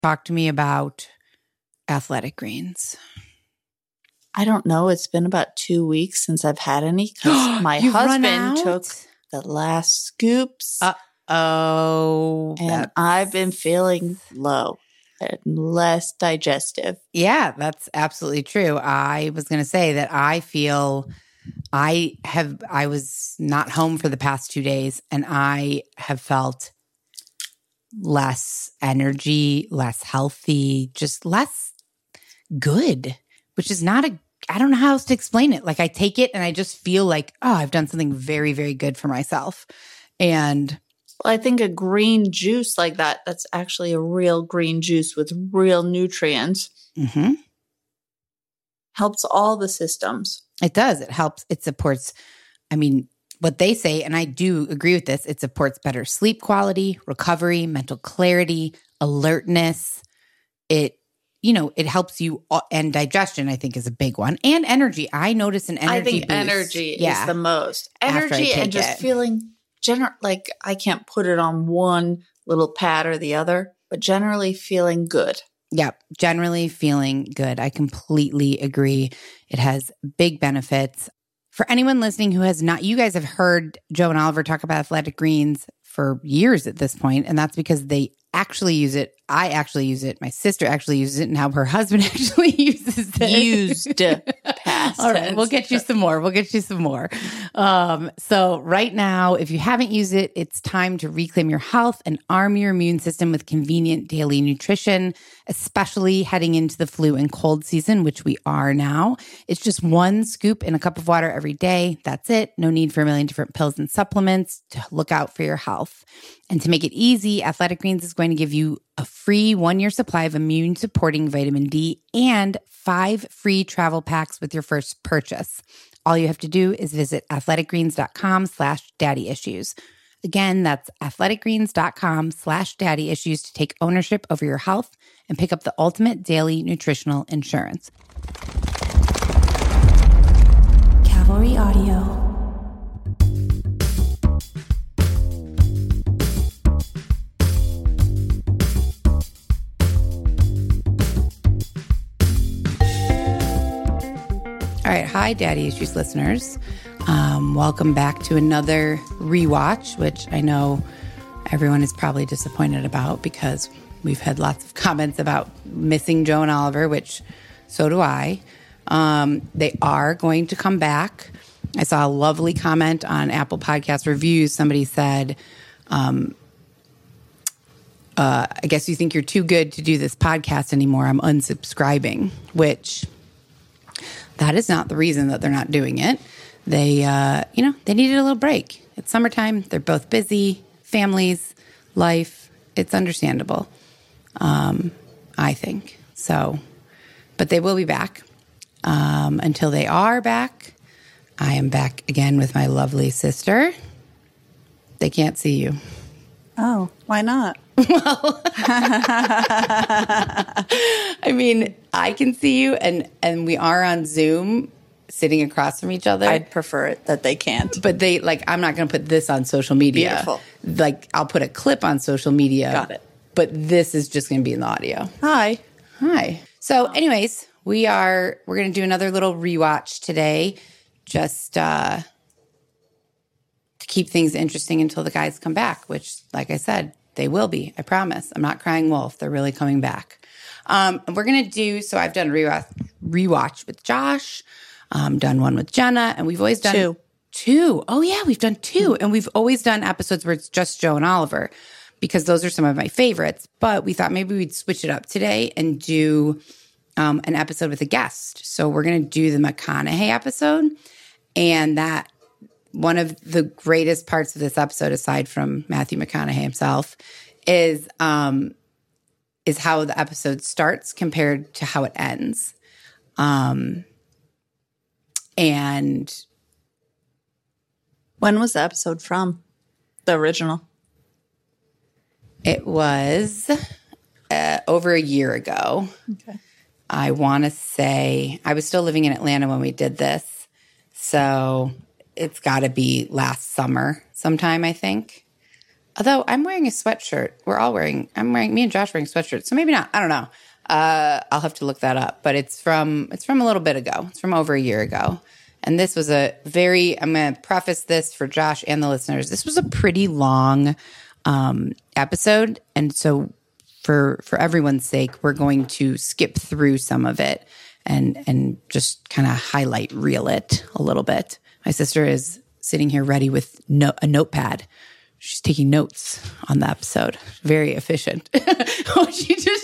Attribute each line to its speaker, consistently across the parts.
Speaker 1: Talk to me about Athletic Greens.
Speaker 2: I don't know. It's been about 2 weeks since I've had any because my husband took the last scoops. And I've been feeling low and less digestive.
Speaker 1: Yeah, that's absolutely true. I was going to say that I was not home for the past 2 days, and I have felt less energy, less healthy, just less good, which is not I don't know how else to explain it. Like I take it and I just feel like, oh, I've done something very, very good for myself. And
Speaker 2: I think a green juice like that's actually a real green juice with real nutrients, helps all the systems.
Speaker 1: It does. It helps. It supports, what they say, and I do agree with this, it supports better sleep quality, recovery, mental clarity, alertness. It helps you, and digestion, I think, is a big one. And energy. I notice an energy
Speaker 2: I think
Speaker 1: boost.
Speaker 2: Energy is the most. Energy and just feeling like I can't put it on one little pad or the other, but generally feeling good.
Speaker 1: Yeah, generally feeling good. I completely agree. It has big benefits. For anyone listening who has not, you guys have heard Joe and Oliver talk about Athletic Greens for years at this point, and that's because they actually use it. I actually use it. My sister actually uses it. Now her husband actually uses it.
Speaker 2: Used past
Speaker 1: All right, we'll get you some more. So right now, if you haven't used it, it's time to reclaim your health and arm your immune system with convenient daily nutrition, especially heading into the flu and cold season, which we are now. It's just 1 scoop in a cup of water every day. That's it. No need for a million different pills and supplements to look out for your health. And to make it easy, Athletic Greens is going to give you a free 1-year supply of immune-supporting vitamin D and 5 free travel packs with your first purchase. All you have to do is visit athleticgreens.com/daddyissues. Again, that's athleticgreens.com/daddyissues to take ownership over your health and pick up the ultimate daily nutritional insurance.
Speaker 3: Cavalry Audio.
Speaker 1: All right. Hi, Daddy Issues listeners. Welcome back to another rewatch, which I know everyone is probably disappointed about because we've had lots of comments about missing Joe and Oliver, which so do I. They are going to come back. I saw a lovely comment on Apple Podcast Reviews. Somebody said, I guess you think you're too good to do this podcast anymore. I'm unsubscribing, which... that is not the reason that they're not doing it. They, they needed a little break. It's summertime. They're both busy, families, life. It's understandable, I think. So, but they will be back. Until they are back, I am back again with my lovely sister. They can't see you.
Speaker 2: Oh, why not?
Speaker 1: Well, I can see you, and we are on Zoom sitting across from each other.
Speaker 2: I'd prefer it that they can't.
Speaker 1: But I'm not going to put this on social media.
Speaker 2: Beautiful.
Speaker 1: I'll put a clip on social media.
Speaker 2: Got it.
Speaker 1: But this is just going to be in the audio.
Speaker 2: Hi.
Speaker 1: So anyways, we're going to do another little rewatch today, just to keep things interesting until the guys come back, which, like I said, they will be. I promise. I'm not crying wolf. They're really coming back. We're going to do, so I've done rewatch with Josh, done one with Jenna, and we've always done two. Oh yeah, we've done 2. And we've always done episodes where it's just Joe and Oliver because those are some of my favorites. But we thought maybe we'd switch it up today and do an episode with a guest. So we're going to do the McConaughey episode. And that one of the greatest parts of this episode, aside from Matthew McConaughey himself, is how the episode starts compared to how it ends. And
Speaker 2: when was the episode from? The original?
Speaker 1: It was over a year ago.
Speaker 2: Okay.
Speaker 1: I want to say I was still living in Atlanta when we did this. So it's got to be last summer sometime, I think. Although I'm wearing a sweatshirt. Me and Josh wearing sweatshirts. So maybe not. I don't know. I'll have to look that up. But it's from a little bit ago. It's from over a year ago. And this was I'm going to preface this for Josh and the listeners. This was a pretty long episode. And so for everyone's sake, we're going to skip through some of it and just kind of reel it a little bit. My sister is sitting here ready with a notepad. She's taking notes on the episode. Very efficient. She just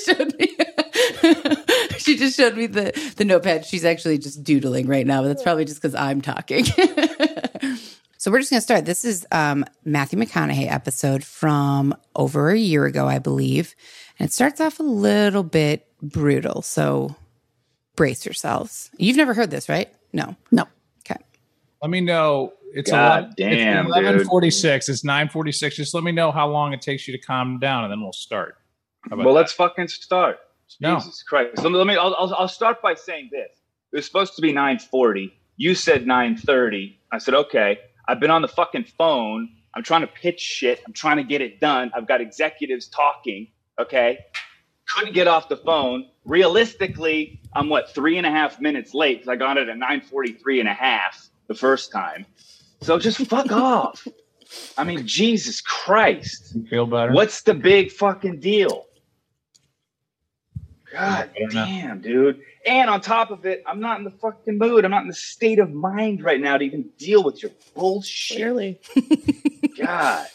Speaker 1: showed me the notepad. She's actually just doodling right now, but that's probably just because I'm talking. So we're just going to start. This is Matthew McConaughey episode from over a year ago, I believe. And it starts off a little bit brutal. So brace yourselves. You've never heard this, right? No. Okay.
Speaker 4: Let me know. It's
Speaker 5: 11:46.
Speaker 4: It's 9:46. Just let me know how long it takes you to calm down, and then we'll start.
Speaker 5: Well, let's fucking start.
Speaker 4: No.
Speaker 5: Jesus Christ. I'll start by saying this. It was supposed to be 9:40. You said 9:30. I said, okay. I've been on the fucking phone. I'm trying to pitch shit. I'm trying to get it done. I've got executives talking. Okay. Couldn't get off the phone. Realistically, I'm 3.5 minutes late because I got it at 9:43.5 the first time. So just fuck off. I mean, Jesus Christ.
Speaker 4: You feel better?
Speaker 5: What's the big fucking deal? God damn, dude. And on top of it, I'm not in the fucking mood. I'm not in the state of mind right now to even deal with your bullshit.
Speaker 2: Clearly.
Speaker 5: God.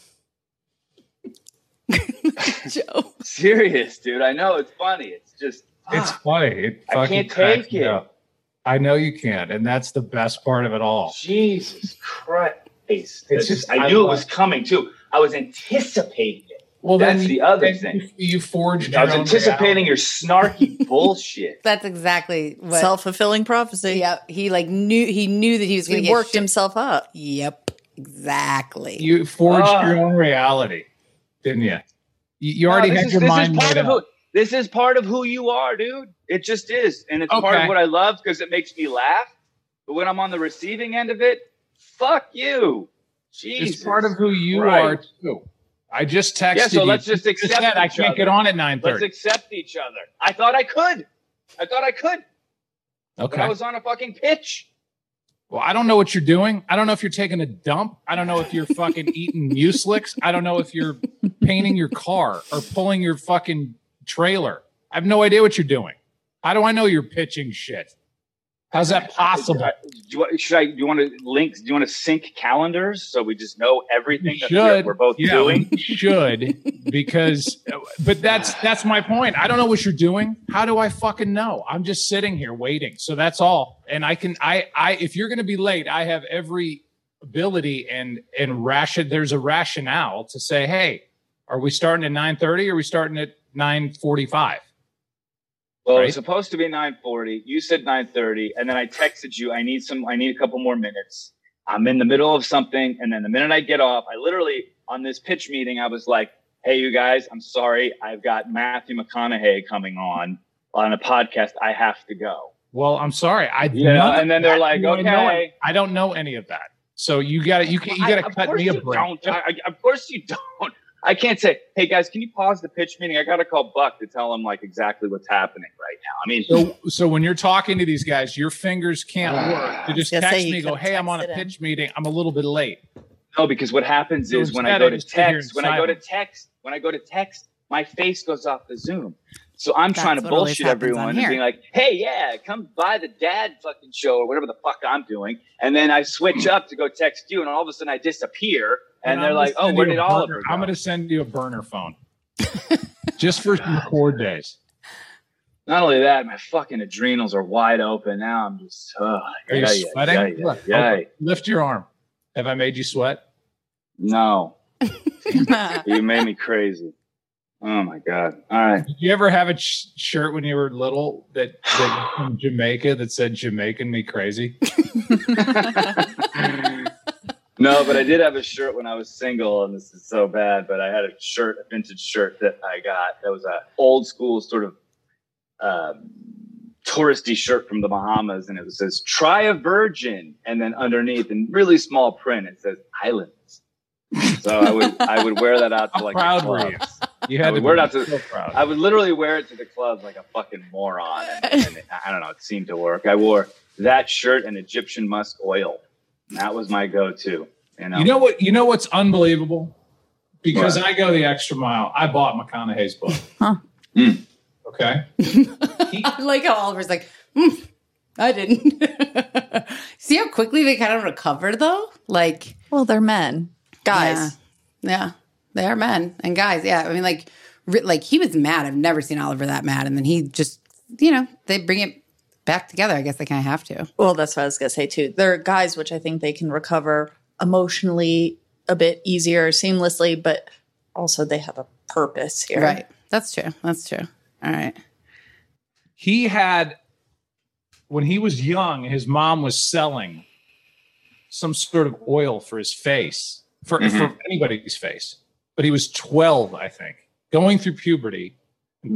Speaker 1: Joe.
Speaker 5: Serious, dude. I know it's funny. It's just
Speaker 4: It's funny.
Speaker 5: I can't take it.
Speaker 4: Up. I know you can't, and that's the best part of it all.
Speaker 5: Jesus Christ. It's just I knew it was coming too. I was anticipating it.
Speaker 4: Well,
Speaker 5: that's the other thing.
Speaker 4: You forged.
Speaker 5: I was anticipating your snarky bullshit.
Speaker 1: That's exactly what
Speaker 2: self-fulfilling prophecy.
Speaker 1: Yep. He knew that he was going to get
Speaker 2: worked himself up.
Speaker 1: Yep. Exactly.
Speaker 4: You forged your own reality, didn't you? You already had your mind made up.
Speaker 5: This is part of who you are, dude. It just is. And it's part of what I love because it makes me laugh. But when I'm on the receiving end of it, fuck you. Jesus.
Speaker 4: It's part of who you are, too. I just texted you.
Speaker 5: Yeah, so let's just accept each other.
Speaker 4: I can't get on at 9:30.
Speaker 5: Let's accept each other. I thought I could.
Speaker 4: Okay.
Speaker 5: But I was on a fucking pitch.
Speaker 4: Well, I don't know what you're doing. I don't know if you're taking a dump. I don't know if you're fucking eating Mueslix. I don't know if you're painting your car or pulling your fucking trailer. I have no idea what you're doing. How do I know you're pitching shit? How's that possible?
Speaker 5: Do you want to link? Do you want to sync calendars so we just know everything we're both doing?
Speaker 4: We should, but that's my point. I don't know what you're doing. How do I fucking know? I'm just sitting here waiting. So that's all. And if you're going to be late, I have every ability and there's a rationale to say, hey, are we starting at 9:30 or are we starting at 9:45?
Speaker 5: Well, It was supposed to be 9:40. You said 9:30, and then I texted you. I need a couple more minutes. I'm in the middle of something, and then the minute I get off, I literally on this pitch meeting, I was like, "Hey, you guys, I'm sorry. I've got Matthew McConaughey coming on a podcast. I have to go."
Speaker 4: Well, I'm sorry.
Speaker 5: And then they're like, "Okay."
Speaker 4: I don't know any of that. So you got to cut me a break.
Speaker 5: Of course you don't. I can't say, hey guys, can you pause the pitch meeting? I got to call Buck to tell him exactly what's happening right now. I mean,
Speaker 4: so when you're talking to these guys, your fingers can't work to just text me, go, hey, I'm on a pitch meeting. I'm a little bit late.
Speaker 5: No, because what happens is when I go to text, my face goes off the Zoom. So I'm trying to bullshit everyone and being like, hey, yeah, come by the dad fucking show or whatever the fuck I'm doing. And then I switch up to go text you and all of a sudden I disappear. And they're like, oh, where did Oliver go?
Speaker 4: I'm going to send you a burner phone just for record days.
Speaker 5: Not only that, my fucking adrenals are wide open. Now I'm just,
Speaker 4: Are you sweating? Okay. Lift your arm. Have I made you sweat?
Speaker 5: No. You made me crazy. Oh my God. All right.
Speaker 4: Did you ever have a shirt when you were little that from Jamaica that said Jamaican me crazy?
Speaker 5: No, but I did have a shirt when I was single, and this is so bad, but I had a vintage shirt that I got. That was an old school sort of touristy shirt from the Bahamas, and it says, try a virgin. And then underneath, in really small print, it says islands. So I would wear that out to like
Speaker 4: proud
Speaker 5: the clubs.
Speaker 4: You had to
Speaker 5: wear it out
Speaker 4: so
Speaker 5: to.
Speaker 4: proud.
Speaker 5: I would literally wear it to the clubs like a fucking moron, and I don't know. It seemed to work. I wore that shirt and Egyptian musk oil. That was my go-to.
Speaker 4: You know what? You know what's unbelievable? Because I go the extra mile. I bought McConaughey's book.
Speaker 2: Huh.
Speaker 4: Okay.
Speaker 1: I like how Oliver's like, I didn't. See how quickly they kind of recover, though? Like,
Speaker 2: well, they're men. Guys.
Speaker 1: Yeah, they are men and guys. Yeah. I mean, like he was mad. I've never seen Oliver that mad. And then he just, they bring it back together. I guess they kind of have to.
Speaker 2: Well, that's what I was going to say, too. There are guys which I think they can recover emotionally a bit easier, seamlessly, but also they have a purpose here.
Speaker 1: Right. That's true. All right.
Speaker 4: He had, when he was young, his mom was selling some sort of oil for his face, for anybody's face. But he was 12, I think, going through puberty. And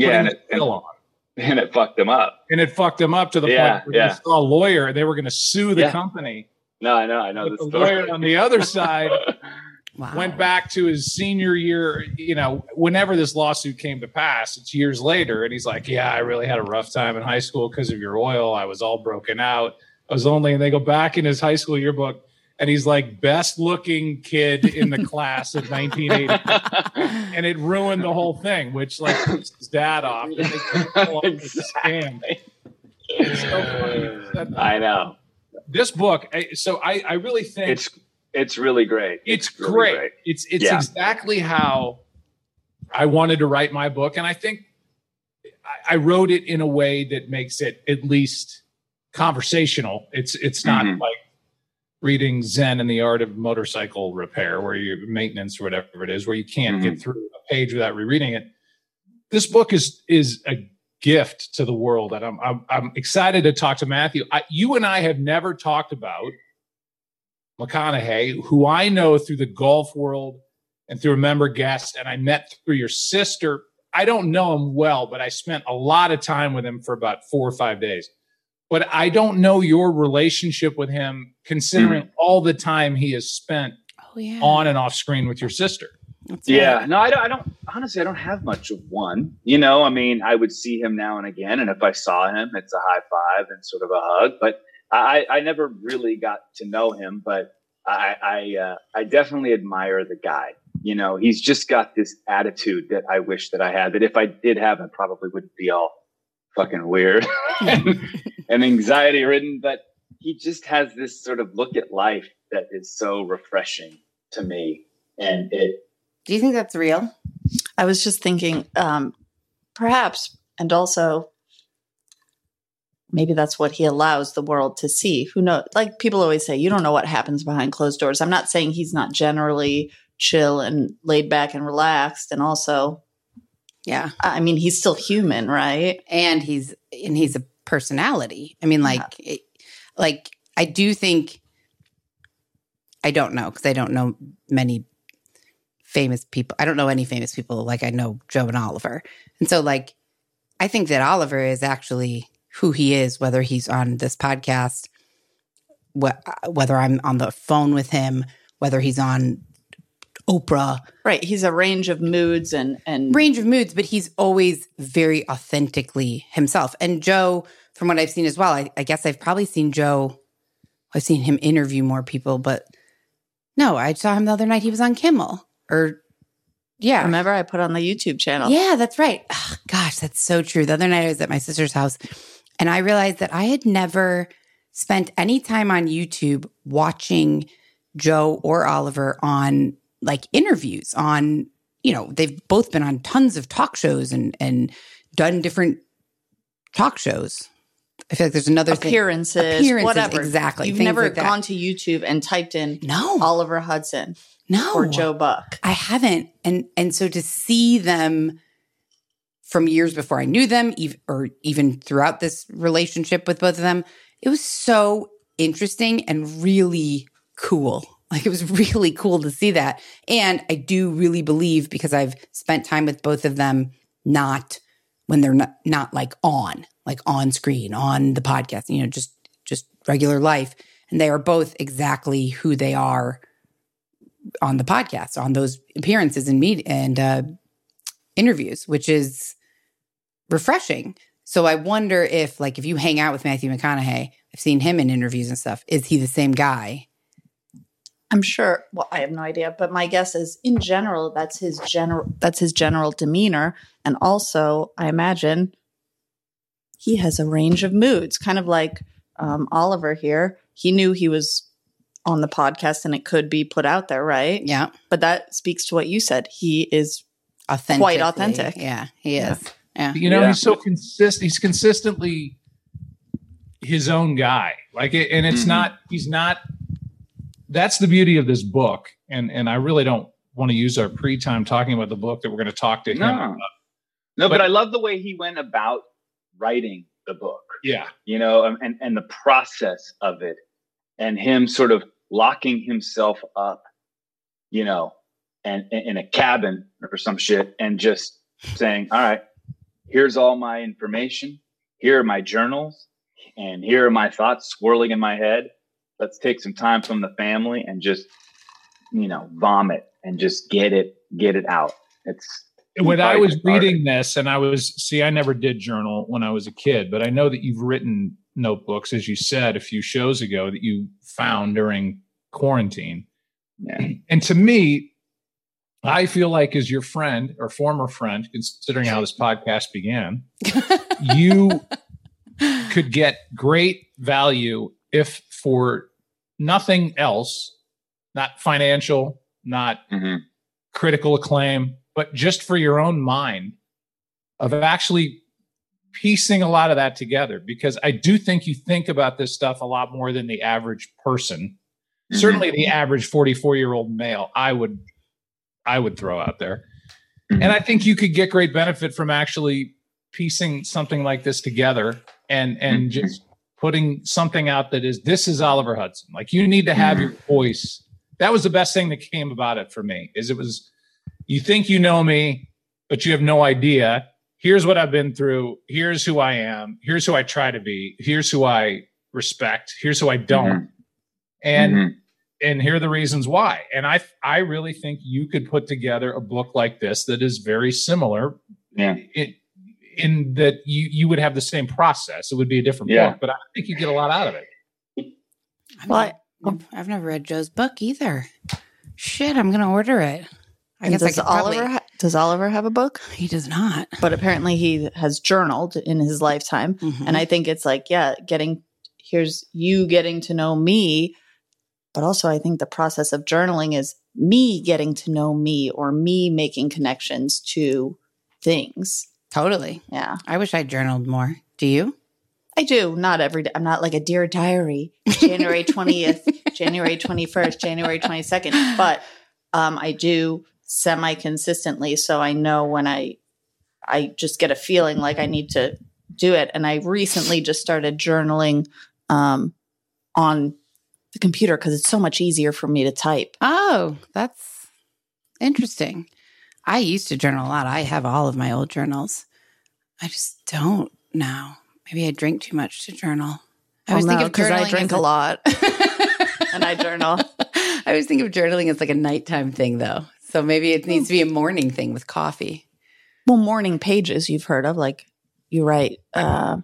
Speaker 5: and it fucked him up.
Speaker 4: And it fucked him up to the point where he saw a lawyer. They were going to sue the company.
Speaker 5: No, I know.
Speaker 4: But the lawyer on the other side went back to his senior year, whenever this lawsuit came to pass, it's years later. And he's like, yeah, I really had a rough time in high school because of your oil. I was all broken out. And they go back in his high school yearbook and he's like best looking kid in the class of 1980. And it ruined the whole thing, which like pissed his dad off. And they
Speaker 5: Exactly.
Speaker 4: It's so funny.
Speaker 5: I know.
Speaker 4: This book, so I really think
Speaker 5: it's really great.
Speaker 4: It's
Speaker 5: really
Speaker 4: great. It's exactly how I wanted to write my book. And I think I wrote it in a way that makes it at least conversational. It's not like reading Zen and the Art of Motorcycle Repair, where you maintenance or whatever it is, where you can't get through a page without rereading it. This book is a gift to the world. And I'm excited to talk to Matthew. You and I have never talked about McConaughey, who I know through the golf world and through a member guest, and I met through your sister. I don't know him well, but I spent a lot of time with him for about 4 or 5 days. But I don't know your relationship with him, considering all the time he has spent on and off screen with your sister.
Speaker 5: No, I don't. Honestly, I don't have much of one. I mean, I would see him now and again, and if I saw him, it's a high five and sort of a hug. But I never really got to know him. But I definitely admire the guy. He's just got this attitude that I wish that I had. That if I did have, I probably wouldn't be all fucking weird and anxiety ridden. But he just has this sort of look at life that is so refreshing to me, and it.
Speaker 1: Do you think that's real?
Speaker 2: I was just thinking, perhaps, and also maybe that's what he allows the world to see. Who knows? Like people always say, you don't know what happens behind closed doors. I'm not saying he's not generally chill and laid back and relaxed, and also, I mean, he's still human, right?
Speaker 1: And he's a personality. I mean, I do think. I don't know because I don't know many famous people. I don't know any famous people like I know Joe and Oliver. And so I think that Oliver is actually who he is, whether he's on this podcast, whether I'm on the phone with him, whether he's on Oprah.
Speaker 2: Right. He's a range of moods and
Speaker 1: range of moods, but he's always very authentically himself. And Joe, from what I've seen as well, I guess I've probably seen Joe. I've seen him interview more people, but no, I saw him the other night. He was on Kimmel.
Speaker 2: Remember I put on the YouTube channel.
Speaker 1: Yeah, that's right. Oh, gosh, that's so true. The other night I was at my sister's house and I realized that I had never spent any time on YouTube watching Joe or Oliver on interviews on, they've both been on tons of talk shows and done different talk shows. I feel like there's another
Speaker 2: appearances, whatever.
Speaker 1: Exactly.
Speaker 2: You've never gone to YouTube and typed in Oliver Hudson.
Speaker 1: No.
Speaker 2: Or Joe Buck.
Speaker 1: I haven't. And so to see them from years before I knew them, or even throughout this relationship with both of them, it was so interesting and really cool. It was really cool to see that. And I do really believe, because I've spent time with both of them, not when they're not on screen, on the podcast, just regular life. And they are both exactly who they are on the podcast, on those appearances and interviews, which is refreshing. So I wonder if, like, if you hang out with Matthew McConaughey, I've seen him in interviews and stuff. Is he the same guy?
Speaker 2: I'm sure. Well, I have no idea, but my guess is, in general, that's his general demeanor, and also, I imagine he has a range of moods, kind of like Oliver here. He knew he was on the podcast and it could be put out there, right?
Speaker 1: Yeah.
Speaker 2: But that speaks to what you said. He is quite authentic.
Speaker 1: Yeah, he is. Yeah.
Speaker 4: He's so consistent. He's consistently his own guy. And it's not, he's not, that's the beauty of this book. And I really don't want to use our pre-time talking about the book that we're going to talk to him about.
Speaker 5: No, but I love the way he went about writing the book.
Speaker 4: Yeah.
Speaker 5: And the process of it, and him sort of locking himself up, and in a cabin or some shit, and just saying, all right, here's all my information. Here are my journals, and here are my thoughts swirling in my head. Let's take some time from the family and just, vomit and just get it out.
Speaker 4: When I was reading this, and I never did journal when I was a kid, but I know that you've written notebooks, as you said a few shows ago, that you found during quarantine.
Speaker 5: Yeah.
Speaker 4: And to me, I feel like, as your friend or former friend, considering how this podcast began, you could get great value if for nothing else, not financial, not critical acclaim, but just for your own mind, of actually piecing a lot of that together. Because I do think you think about this stuff a lot more than the average person. Certainly the average 44-year-old male, I would throw out there. And I think you could get great benefit from actually piecing something like this together and just putting something out this is Oliver Hudson. Like, you need to have your voice. That was the best thing that came about it for me, you think you know me, but you have no idea. Here's what I've been through. Here's who I am. Here's who I try to be. Here's who I respect. Here's who I don't. And here are the reasons why. And I really think you could put together a book like this that is very similar.
Speaker 5: Yeah.
Speaker 4: In that you would have the same process. It would be a different book, but I think you get a lot out of it.
Speaker 1: I've never read Joe's book either. Shit, I'm going to order it. I guess
Speaker 2: does Oliver have a book?
Speaker 1: He does not.
Speaker 2: But apparently he has journaled in his lifetime. And I think it's like, here's you getting to know me. But also I think the process of journaling is me getting to know me, or me making connections to things.
Speaker 1: Totally.
Speaker 2: Yeah.
Speaker 1: I wish I journaled more. Do you?
Speaker 2: I do. Not every day. I'm not like a Dear Diary, January 20th, January 21st, January 22nd. But I do semi-consistently. So I know when I just get a feeling like I need to do it. And I recently just started journaling on the computer because it's so much easier for me to type.
Speaker 1: Oh, that's interesting. I used to journal a lot. I have all of my old journals. I just don't now. Maybe I drink too much to journal. I always think of
Speaker 2: because I drink a lot and I journal.
Speaker 1: I always think of journaling as like a nighttime thing, though. So maybe it needs to be a morning thing with coffee.
Speaker 2: Well, morning pages you've heard of, like you write 4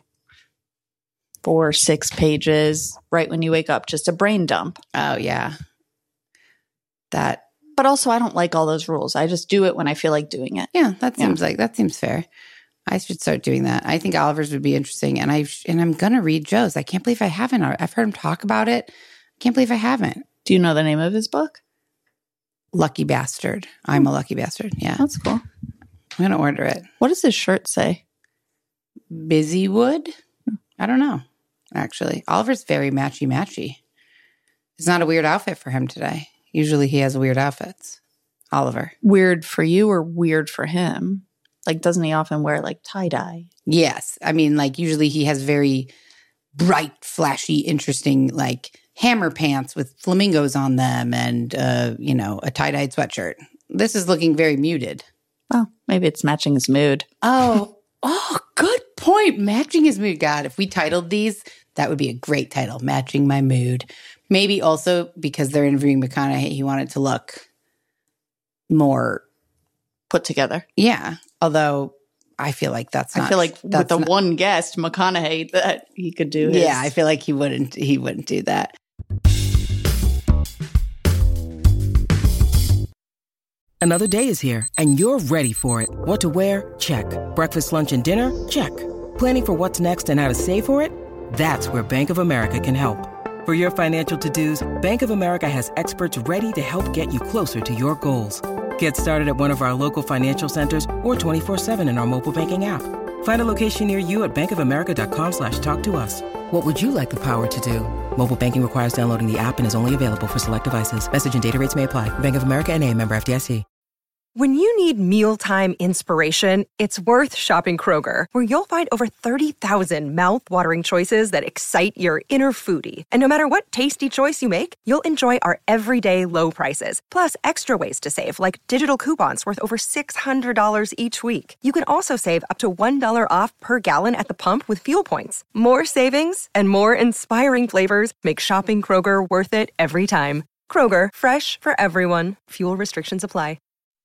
Speaker 2: or 6 pages right when you wake up, just a brain dump.
Speaker 1: Oh, yeah. But
Speaker 2: also I don't like all those rules. I just do it when I feel like doing it.
Speaker 1: Yeah, that seems fair. I should start doing that. I think Oliver's would be interesting, and I'm gonna read Joe's. I can't believe I haven't. I've heard him talk about it. I can't believe I haven't.
Speaker 2: Do you know the name of his book?
Speaker 1: Lucky Bastard. I'm a Lucky Bastard. Yeah,
Speaker 2: that's cool.
Speaker 1: I'm gonna order it.
Speaker 2: What does his shirt say?
Speaker 1: Busywood? I don't know. Actually, Oliver's very matchy. It's not a weird outfit for him today. Usually, he has weird outfits. Oliver.
Speaker 2: Weird for you or weird for him? Like, doesn't he often wear like tie-dye?
Speaker 1: Yes. I mean, like, usually he has very bright, flashy, interesting, like hammer pants with flamingos on them and, a tie-dyed sweatshirt. This is looking very muted.
Speaker 2: Well, maybe it's matching his mood.
Speaker 1: Oh, good point. Matching his mood. God, if we titled these, that would be a great title. Matching my mood. Maybe also because they're interviewing McConaughey, he wanted to look more
Speaker 2: put together.
Speaker 1: Yeah. Although I feel like that's not.
Speaker 2: I feel like with the one guest, McConaughey, that he could do.
Speaker 1: Yeah, I feel like he wouldn't do that.
Speaker 6: Another day is here, and you're ready for it. What to wear? Check. Breakfast, lunch, and dinner? Check. Planning for what's next and how to save for it? That's where Bank of America can help. For your financial to-dos, Bank of America has experts ready to help get you closer to your goals. Get started at one of our local financial centers or 24/7 in our mobile banking app. Find a location near you at bankofamerica.com/talktous. What would you like the power to do? Mobile banking requires downloading the app and is only available for select devices. Message and data rates may apply. Bank of America NA, member FDIC.
Speaker 7: When you need mealtime inspiration, it's worth shopping Kroger, where you'll find over 30,000 mouth-watering choices that excite your inner foodie. And no matter what tasty choice you make, you'll enjoy our everyday low prices, plus extra ways to save, like digital coupons worth over $600 each week. You can also save up to $1 off per gallon at the pump with fuel points. More savings and more inspiring flavors make shopping Kroger worth it every time. Kroger, fresh for everyone. Fuel restrictions apply.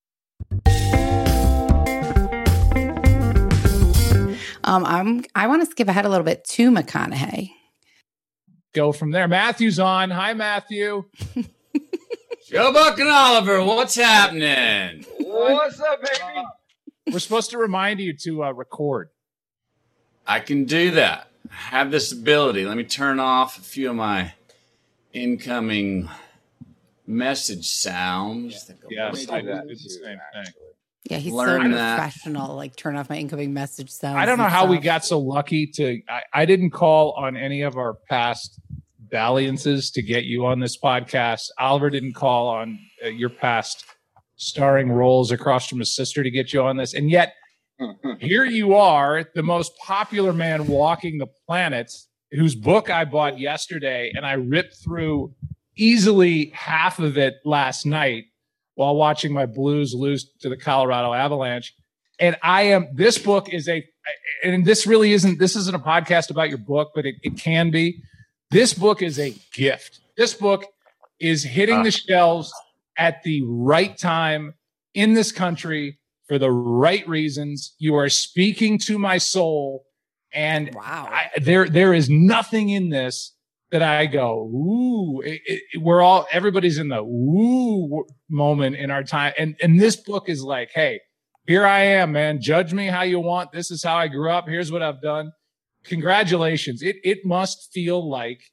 Speaker 1: I want to skip ahead a little bit to McConaughey.
Speaker 4: Go from there. Matthew's on. Hi, Matthew.
Speaker 8: Joe Buck and Oliver, what's happening?
Speaker 5: What's up, baby?
Speaker 4: We're supposed to remind you to record.
Speaker 8: I can do that. I have this ability. Let me turn off a few of my incoming message sounds.
Speaker 4: Yes, I do the same thing.
Speaker 1: Yeah, he's so professional. Like, turn off my incoming message sounds.
Speaker 4: I don't know how we got so lucky to. I didn't call on any of our past dalliances to get you on this podcast. Oliver didn't call on your past starring roles across from his sister to get you on this, and yet here you are, the most popular man walking the planet, whose book I bought yesterday, and I ripped through easily half of it last night while watching my Blues lose to the Colorado Avalanche. And this book is this isn't a podcast about your book, but it can be. This book is a gift. This book is hitting the shelves at the right time in this country for the right reasons. You are speaking to my soul. And wow, there is nothing in this that I go, ooh, everybody's in the ooh moment in our time. And this book is like, hey, here I am, man. Judge me how you want. This is how I grew up. Here's what I've done. Congratulations. It must feel like,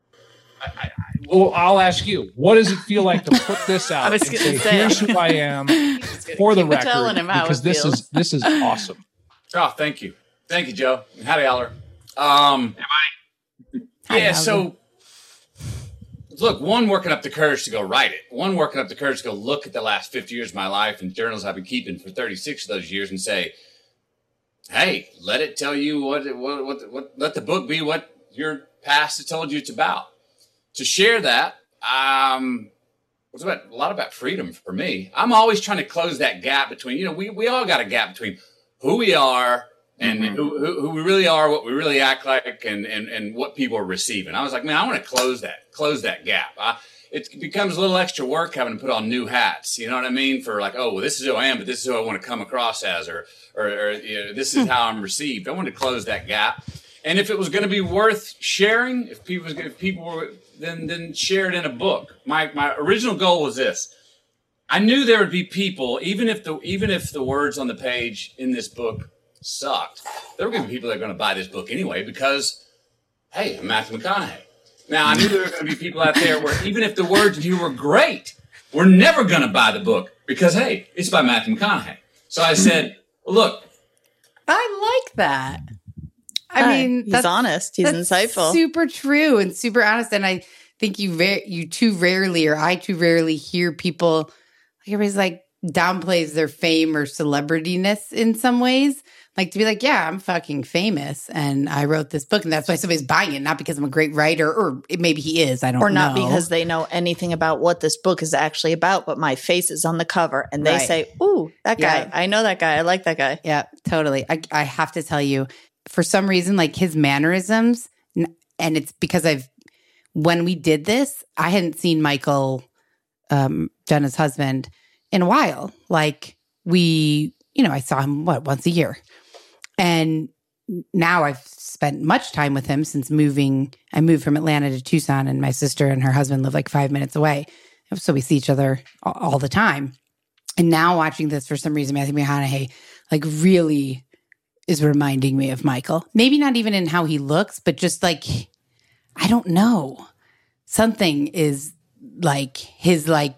Speaker 4: I'll ask you, what does it feel like to put this out and say, here's who I am for the record, because this is awesome.
Speaker 8: Oh, thank you. Thank you, Joe. Howdy, Aller. Yeah, so look, one, working up the courage to go write it. One, working up the courage to go look at the last 50 years of my life and journals I've been keeping for 36 of those years and say, hey, let it tell you what let the book be what your past has told you it's about. To share that, was a lot about freedom for me. I'm always trying to close that gap between, we all got a gap between who we are and who we really are, what we really act like, and what people are receiving. I was like, man, I want to close that gap. It becomes a little extra work having to put on new hats. You know what I mean? For like, oh, well, this is who I am, but this is who I want to come across as, or this is how I'm received. I want to close that gap. And if it was going to be worth sharing, if people were, then share it in a book. My original goal was this. I knew there would be people, even if the words on the page in this book sucked, there were going to be people that are going to buy this book anyway because, hey, I'm Matthew McConaughey. Now, I knew there were going to be people out there where even if the words of you were great, we're never going to buy the book because, hey, it's by Matthew McConaughey. So I said, well, look.
Speaker 1: I like that. I mean,
Speaker 2: he's honest. He's insightful.
Speaker 1: Super true and super honest. And I think I too rarely hear people, like everybody's like downplays their fame or celebrityness in some ways. Like to be like, yeah, I'm fucking famous and I wrote this book and that's why somebody's buying it. Not because I'm a great writer or maybe he is. I don't know.
Speaker 2: Or not because they know anything about what this book is actually about, but my face is on the cover and they say, ooh, that guy. Yeah. I know that guy. I like that guy.
Speaker 1: Yeah, totally. I have to tell you, for some reason, like his mannerisms, and it's because when we did this, I hadn't seen Michael, Jenna's husband, in a while. Like I saw him, once a year. And now I've spent much time with him since moving. I moved from Atlanta to Tucson, and my sister and her husband live like 5 minutes away. So we see each other all the time. And now watching this, for some reason, Matthew McConaughey like really is reminding me of Michael. Maybe not even in how he looks, but just like, I don't know. Something is like his I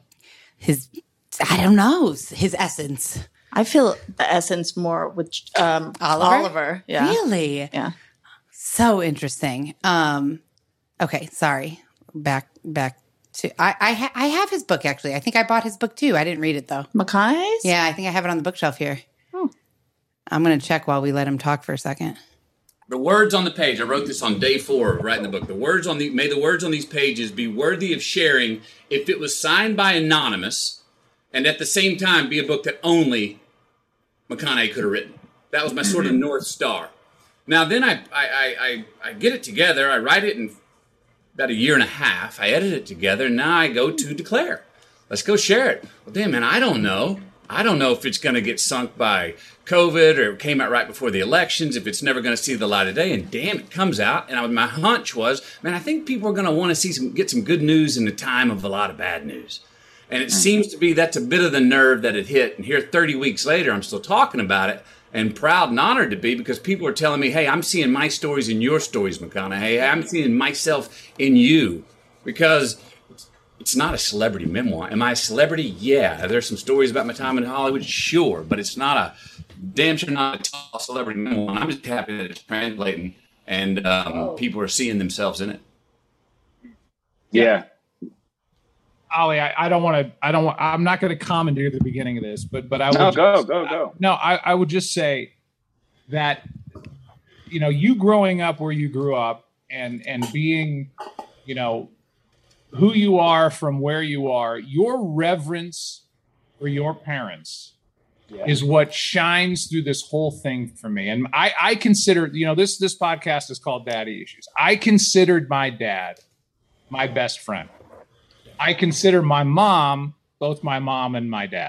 Speaker 1: don't know, his essence.
Speaker 2: I feel the essence more with Oliver. Yeah.
Speaker 1: Really?
Speaker 2: Yeah.
Speaker 1: So interesting. Okay, sorry. Back to I have his book actually. I think I bought his book too. I didn't read it though.
Speaker 2: McConaughey's?
Speaker 1: Yeah, I think I have it on the bookshelf here. I'm going to check while we let him talk for a second.
Speaker 8: The words on the page, I wrote this on day 4 of writing the book. May the words on these pages be worthy of sharing if it was signed by anonymous, and at the same time be a book that only McConaughey could have written. That was my sort of North Star. Now then I get it together. I write it in about a year and a half. I edit it together, and now I go to declare. Let's go share it. Well, damn, man, I don't know. I don't know if it's going to get sunk by COVID or it came out right before the elections, if it's never going to see the light of day. And damn, it comes out. And my hunch was, man, I think people are going to want to get some good news in the time of a lot of bad news. And it seems to be that's a bit of the nerve that it hit. And here 30 weeks later, I'm still talking about it and proud and honored to be, because people are telling me, hey, I'm seeing my stories in your stories, McConaughey. I'm seeing myself in you, because it's not a celebrity memoir. Am I a celebrity? Yeah. There's some stories about my time in Hollywood? Sure. But it's not damn sure not a tall celebrity memoir. I'm just happy that it's translating and people are seeing themselves in it.
Speaker 5: Yeah.
Speaker 4: Ollie, I'm not going to commandeer the beginning of this, but I would
Speaker 5: go.
Speaker 4: No, I would just say that, you growing up where you grew up and being, who you are from where you are, your reverence for your parents is what shines through this whole thing for me. And I consider, this podcast is called Daddy Issues. I considered my dad my best friend. I consider my mom, both my mom and my dad.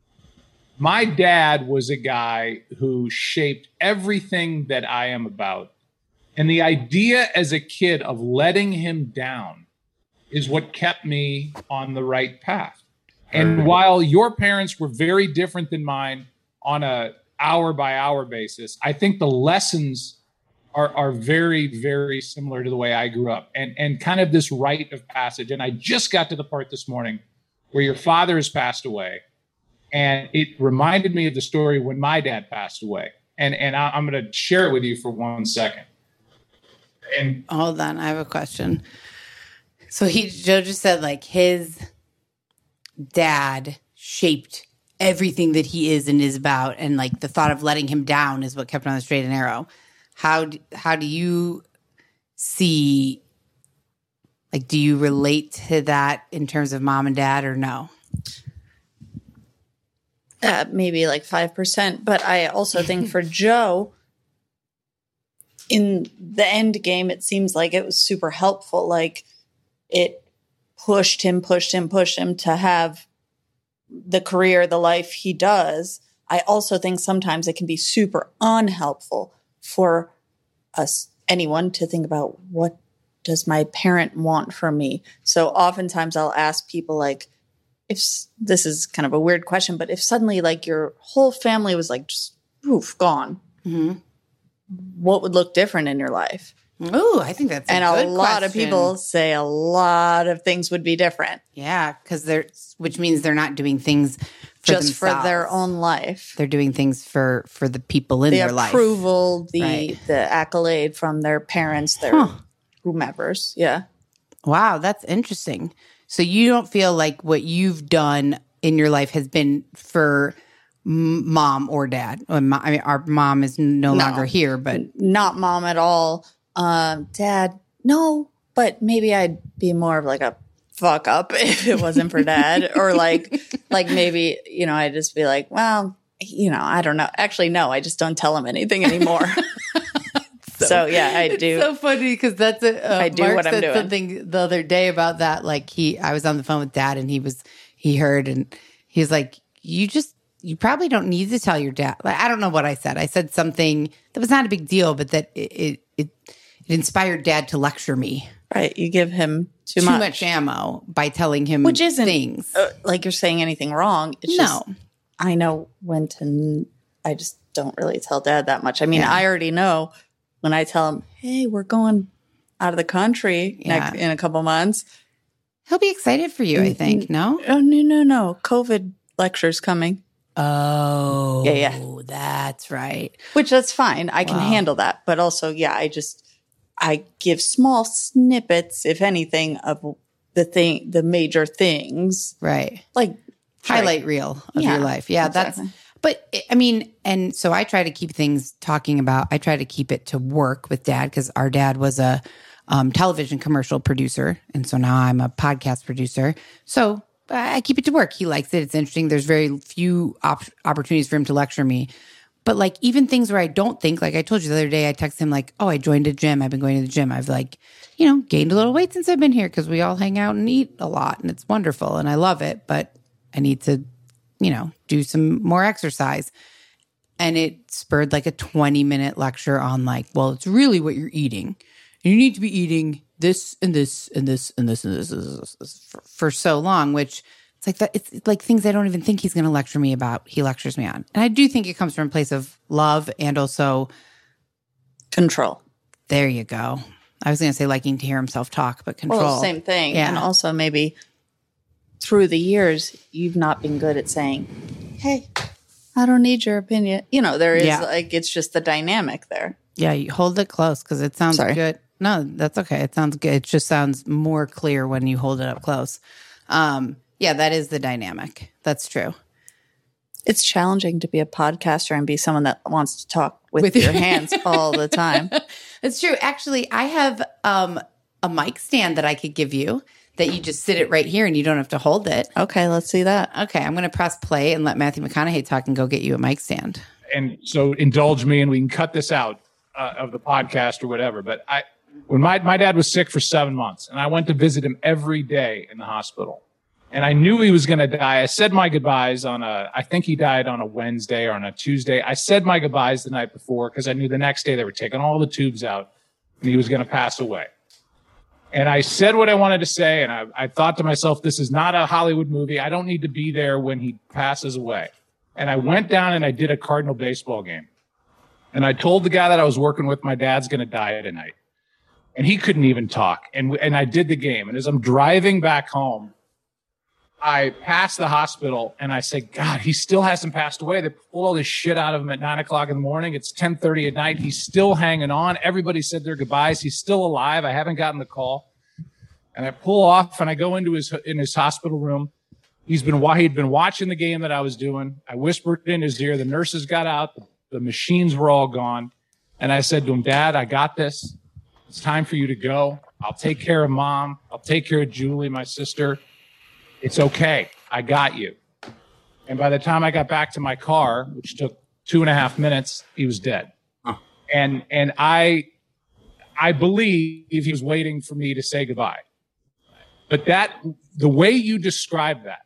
Speaker 4: My dad was a guy who shaped everything that I am about. And the idea as a kid of letting him down is what kept me on the right path. And while your parents were very different than mine on a hour by hour basis, I think the lessons are very, very similar to the way I grew up, and kind of this rite of passage. And I just got to the part this morning where your father has passed away, and it reminded me of the story when my dad passed away. And I'm going to share it with you for 1 second. And
Speaker 1: hold on, I have a question. So Joe just said like his dad shaped everything that he is and is about, and like the thought of letting him down is what kept him on the straight and narrow. How do you see, like, do you relate to that in terms of mom and dad, or no?
Speaker 2: Maybe like 5%. But I also think for Joe, in the end game, it seems like it was super helpful. Like it pushed him to have the career, the life he does. I also think sometimes it can be super unhelpful for anyone to think about, what does my parent want from me? So oftentimes I'll ask people, like, if this is kind of a weird question, but if suddenly like your whole family was like just gone, what would look different in your life?
Speaker 1: Ooh, I think that's a good
Speaker 2: lot
Speaker 1: question.
Speaker 2: of people say a lot of things would be different.
Speaker 1: Yeah, which means they're not doing things
Speaker 2: just for their own life.
Speaker 1: They're doing things for the people in their life.
Speaker 2: The approval, the accolade from their parents, their whomevers. Yeah.
Speaker 1: Wow, that's interesting. So you don't feel like what you've done in your life has been for mom or dad? I mean, our mom is no longer here, but
Speaker 2: not mom at all. Dad, no, but maybe I'd be more of like a fuck up if it wasn't for dad, or like maybe, I'd just be like, well, I don't know. Actually, no, I just don't tell him anything anymore. So yeah, I do.
Speaker 1: It's so funny because that's
Speaker 2: I do
Speaker 1: Mark
Speaker 2: what I'm
Speaker 1: said
Speaker 2: doing.
Speaker 1: something the other day about that. Like I was on the phone with Dad, and he heard, and he's like, you probably don't need to tell your dad. Like, I don't know what I said. I said something that was not a big deal, but that it inspired Dad to lecture me.
Speaker 2: Right, you give him too
Speaker 1: much ammo by telling him
Speaker 2: which isn't
Speaker 1: things.
Speaker 2: Like you're saying anything wrong. It's just, I know when to. I just don't really tell Dad that much. I mean, I already know when I tell him, "Hey, we're going out of the country in a couple months."
Speaker 1: He'll be excited for you, I think. No?
Speaker 2: Oh, no. COVID lecture's coming.
Speaker 1: Oh.
Speaker 2: Yeah.
Speaker 1: That's right.
Speaker 2: Which that's fine. I can handle that. But also, I give small snippets, if anything, of the major things.
Speaker 1: Right.
Speaker 2: Like
Speaker 1: highlight reel of your life. Yeah, exactly. But I mean, and so I try to keep things I try to keep it to work with Dad, because our dad was a television commercial producer. And so now I'm a podcast producer. So I keep it to work. He likes it. It's interesting. There's very few opportunities for him to lecture me. But like even things where I don't think, like I told you the other day, I texted him like, oh, I joined a gym. I've been going to the gym. I've gained a little weight since I've been here because we all hang out and eat a lot and it's wonderful and I love it. But I need to, do some more exercise. And it spurred like a 20-minute lecture on like, well, it's really what you're eating. You need to be eating this and this and this and this and this for so long, which it's like that. It's like things I don't even think he's going to lecture me about. He lectures me on. And I do think it comes from a place of love and also
Speaker 2: control.
Speaker 1: There you go. I was going to say liking to hear himself talk, but control.
Speaker 2: Well, same thing.
Speaker 1: Yeah.
Speaker 2: And also maybe through the years, you've not been good at saying, hey, I don't need your opinion. There is it's just the dynamic there.
Speaker 1: Yeah, you hold it close because it sounds good. No, that's okay. It sounds good. It just sounds more clear when you hold it up close. Yeah, that is the dynamic. That's true.
Speaker 2: It's challenging to be a podcaster and be someone that wants to talk with your hands all the time.
Speaker 1: It's true. Actually, I have a mic stand that I could give you that you just sit it right here and you don't have to hold it.
Speaker 2: Okay, let's see that.
Speaker 1: Okay, I'm going to press play and let Matthew McConaughey talk and go get you a mic stand.
Speaker 4: And so indulge me and we can cut this out of the podcast or whatever. But when my dad was sick for 7 months and I went to visit him every day in the hospital. And I knew he was going to die. I said my goodbyes I think he died on a Wednesday or on a Tuesday. I said my goodbyes the night before because I knew the next day they were taking all the tubes out and he was going to pass away. And I said what I wanted to say. And I thought to myself, this is not a Hollywood movie. I don't need to be there when he passes away. And I went down and I did a Cardinal baseball game. And I told the guy that I was working with, my dad's going to die tonight. And he couldn't even talk. And I did the game. And as I'm driving back home, I passed the hospital and I said, God, he still hasn't passed away. They pulled all this shit out of him at 9 o'clock in the morning. It's 10:30 at night. He's still hanging on. Everybody said their goodbyes. He's still alive. I haven't gotten the call. And I pull off and I go into his hospital room. He'd been watching the game that I was doing. I whispered in his ear. The nurses got out. The machines were all gone. And I said to him, Dad, I got this. It's time for you to go. I'll take care of Mom. I'll take care of Julie, my sister. It's okay. I got you. And by the time I got back to my car, which took 2.5 minutes, he was dead. Huh. And I believe he was waiting for me to say goodbye. But the way you described that,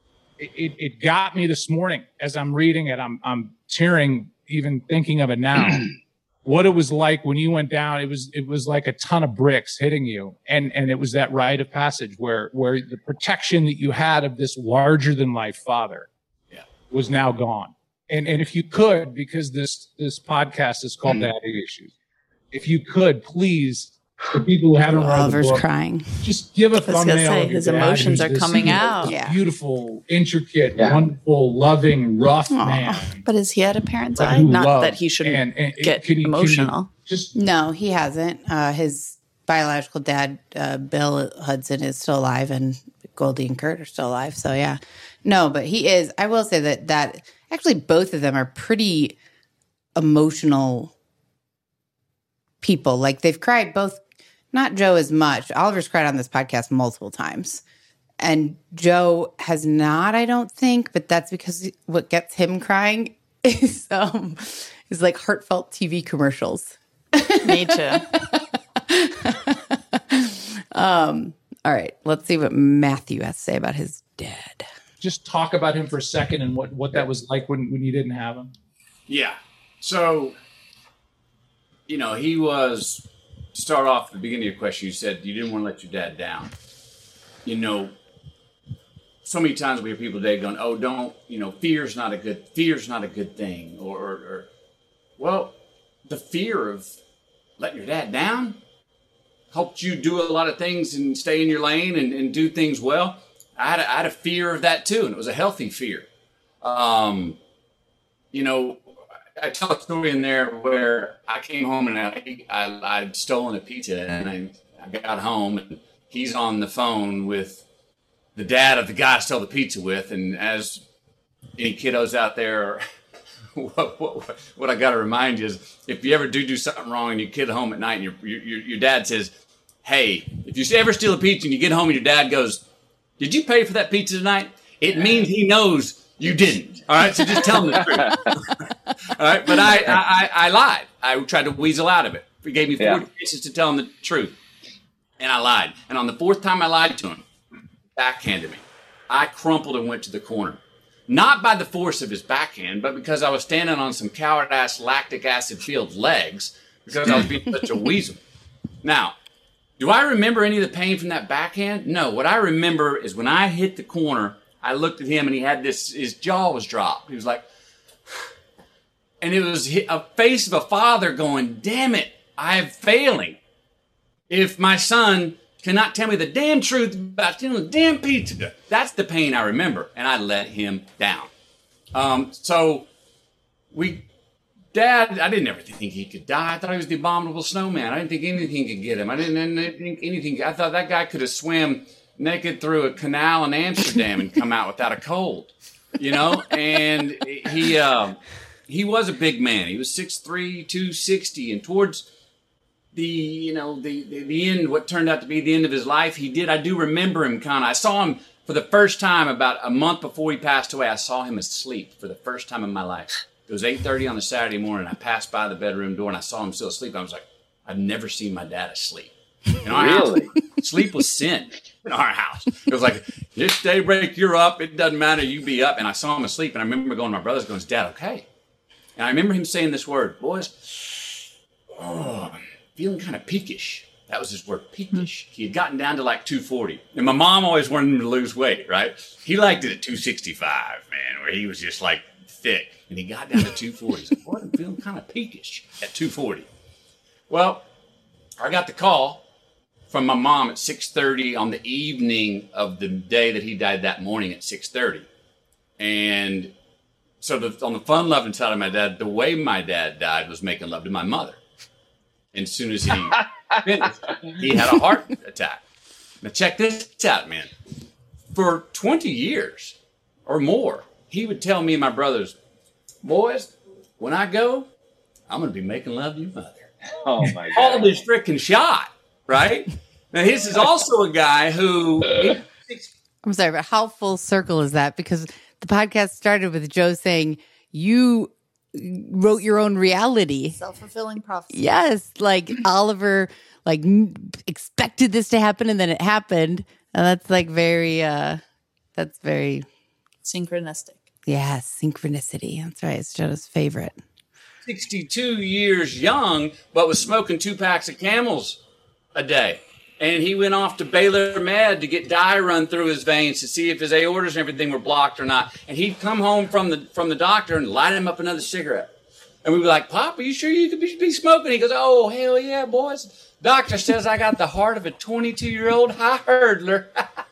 Speaker 4: it got me this morning as I'm reading it. I'm tearing even thinking of it now. What it was like when you went down, it was like a ton of bricks hitting you. And it was that rite of passage where the protection that you had of this larger than life father was now gone. And if you could, because this podcast is called Daddy Issues, if you could, please, for people who haven't read
Speaker 1: Oliver's
Speaker 4: the book,
Speaker 1: crying.
Speaker 4: just give a thumbnail.
Speaker 2: His emotions are coming out.
Speaker 1: Yeah.
Speaker 4: Beautiful, intricate, wonderful, loving, rough man.
Speaker 2: But has he had a parent's eye? Not that he shouldn't get emotional.
Speaker 1: No, he hasn't. His biological dad, Bill Hudson, is still alive, and Goldie and Kurt are still alive. So yeah, no, but he is. I will say that actually both of them are pretty emotional people. Like they've cried both. Not Joe as much. Oliver's cried on this podcast multiple times. And Joe has not, I don't think, but that's because what gets him crying is like heartfelt TV commercials.
Speaker 2: Me too.
Speaker 1: All right, let's see what Matthew has to say about his dad.
Speaker 4: Just talk about him for a second and what that was like when you didn't have him.
Speaker 8: Yeah. So, he was, to start off at the beginning of your question, you said you didn't want to let your dad down. So many times we hear people today going, oh, don't, fear's not a good thing. Or well, the fear of letting your dad down helped you do a lot of things and stay in your lane and do things well. I had a fear of that too, and it was a healthy fear. I tell a story in there where I came home and I'd stolen a pizza, and I got home and he's on the phone with the dad of the guy I stole the pizza with. And as any kiddos out there, what I got to remind you is, if you ever do something wrong and you get home at night and your dad says, hey, if you ever steal a pizza and you get home and your dad goes, did you pay for that pizza tonight? It means he knows you didn't. All right, so just tell him the truth. All right, but I lied. I tried to weasel out of it. He gave me 4 chances to tell him the truth, and I lied. And on the 4th time I lied to him, backhanded me. I crumpled and went to the corner. Not by the force of his backhand, but because I was standing on some coward-ass lactic acid-filled legs because I was being such a weasel. Now, do I remember any of the pain from that backhand? No. What I remember is when I hit the corner, I looked at him and he had his jaw was dropped. He was like, and it was a face of a father going, damn it, I'm failing. If my son cannot tell me the damn truth about stealing the damn pizza. That's the pain I remember, and I let him down. Dad, I didn't ever think he could die. I thought he was the abominable snowman. I didn't think anything could get him. I didn't think anything. I thought that guy could have swam naked through a canal in Amsterdam and come out without a cold, And he was a big man. He was 6'3", 260, and towards the end, what turned out to be the end of his life, I do remember him I saw him for the first time about a month before he passed away. I saw him asleep for the first time in my life. It was 8:30 on a Saturday morning. I passed by the bedroom door and I saw him still asleep. I was like, I've never seen my dad asleep. In our house, sleep was sin in our house. It was like, this daybreak, you're up. It doesn't matter. You be up. And I saw him asleep. And I remember going to my brothers going, is Dad okay? And I remember him saying this word, boys, feeling kind of peakish. That was his word, peakish. He had gotten down to like 240. And my mom always wanted him to lose weight, right? He liked it at 265, man, where he was just like thick. And he got down to 240. He's like, boy, I'm feeling kind of peakish at 240. Well, I got the call from my mom at 6:30 on the evening of the day that he died that morning at 6:30. And so on the fun-loving side of my dad, the way my dad died was making love to my mother. And as soon as he finished, he had a heart attack. Now check this out, man. For 20 years or more, he would tell me and my brothers, boys, when I go, I'm going to be making love to your mother.
Speaker 5: Oh, my God.
Speaker 8: All this freaking shot, right? Now, this is also a guy who...
Speaker 1: I'm sorry, but how full circle is that? Because the podcast started with Joe saying, you wrote your own reality.
Speaker 2: Self-fulfilling prophecy.
Speaker 1: Yes, like Oliver expected this to happen and then it happened. And that's like very
Speaker 2: synchronistic.
Speaker 1: Yeah, synchronicity. That's right. It's Joe's favorite.
Speaker 8: 62 years young, but was smoking 2 packs of Camels a day. And he went off to Baylor Med to get dye run through his veins to see if his aortas and everything were blocked or not. And he'd come home from the doctor and light him up another cigarette. And we were like, Pop, are you sure you could be smoking? He goes, oh, hell yeah, boys. Doctor says I got the heart of a 22-year-old high hurdler.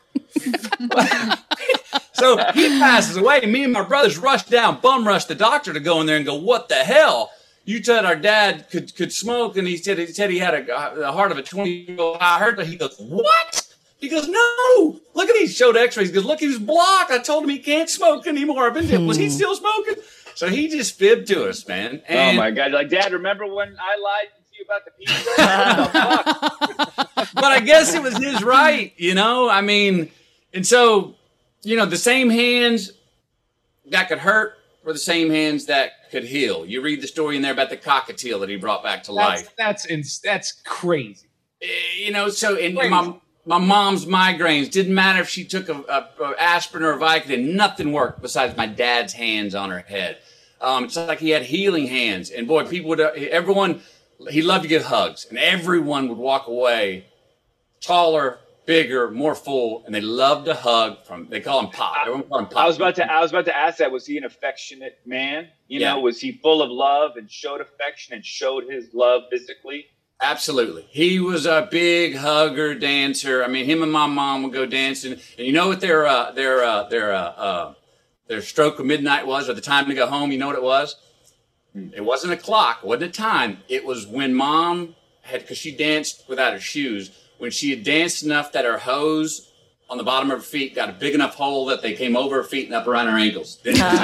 Speaker 8: So he passes away. Me and my brothers rushed down, bum rushed the doctor to go in there and go, what the hell? You said our dad could smoke, and he said he had the heart of a 20-year-old high hurdler. He goes, what? He goes, no. Look at he showed x-rays. He goes, look, he was blocked. I told him he can't smoke anymore. Was he still smoking? So he just fibbed to us, man. And,
Speaker 5: oh, my God. Like, Dad, remember when I lied to you about the pizza?
Speaker 8: But I guess it was his right, I mean, and so, the same hands that could hurt were the same hands that could heal. You read the story in there about the cockatiel that he brought back to life.
Speaker 4: That's crazy.
Speaker 8: So my mom's migraines, didn't matter if she took a aspirin or a Vicodin, nothing worked besides my dad's hands on her head. It's like he had healing hands. And boy, people would, he loved to give hugs, and everyone would walk away taller, bigger, more full, and they loved to hug they call him Pop. Everyone called him Pop.
Speaker 5: I was about to ask that. Was he an affectionate man? Was he full of love and showed affection and showed his love physically?
Speaker 8: Absolutely. He was a big hugger, dancer. I mean, him and my mom would go dancing. And you know what their stroke of midnight was, or the time to go home? You know what it was? It wasn't a clock. It wasn't a time. It was when mom because she danced without her shoes, when she had danced enough that her hose on the bottom of her feet got a big enough hole that they came over her feet and up around her ankles.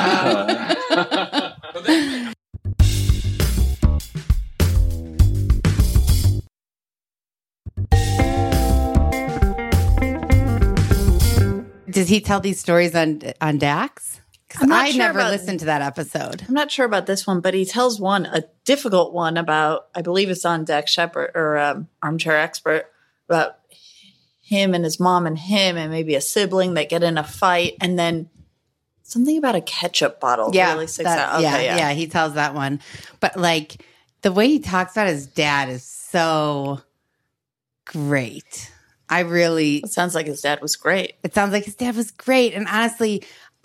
Speaker 1: Does he tell these stories on Dax? Because I never listened to that episode.
Speaker 2: I'm not sure about this one, but he tells a difficult one about, I believe it's on Dax Shepard or Armchair Expert, about him and his mom and him and maybe a sibling that get in a fight, and then something about a ketchup bottle really sticks out. Okay,
Speaker 1: yeah, he tells that one. But like the way he talks about his dad is so great.
Speaker 2: It sounds like his dad was great.
Speaker 1: It sounds like his dad was great. And honestly,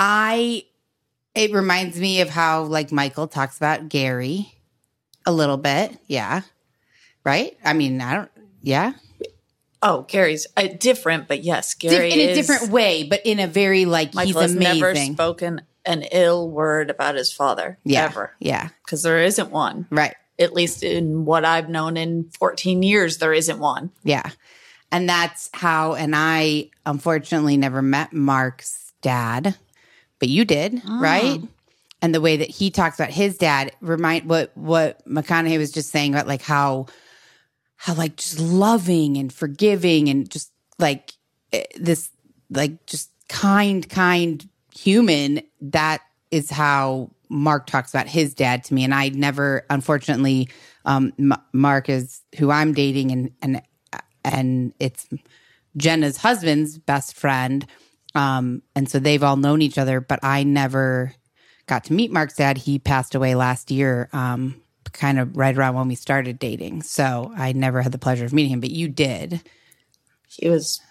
Speaker 1: it reminds me of how like Michael talks about Gary a little bit. Yeah. Right? I mean,
Speaker 2: Oh, Gary's different, but yes, Gary
Speaker 1: in a different way, but in a very like
Speaker 2: Michael
Speaker 1: he's amazing.
Speaker 2: Never spoken an ill word about his father ever.
Speaker 1: Yeah.
Speaker 2: Because there isn't one.
Speaker 1: Right.
Speaker 2: At least in what I've known in 14 years, there isn't one.
Speaker 1: Yeah. And that's how, and I unfortunately never met Mark's dad, but you did, right? And the way that he talks about his dad what McConaughey was just saying about like how like just loving and forgiving and just like this like just kind human. That is how Mark talks about his dad to me. And I never, unfortunately, Mark is who I'm dating and it's Jenna's husband's best friend. And so they've all known each other, but I never got to meet Mark's dad. He passed away last year, kind of right around when we started dating. So I never had the pleasure of meeting him, but you did.
Speaker 2: He was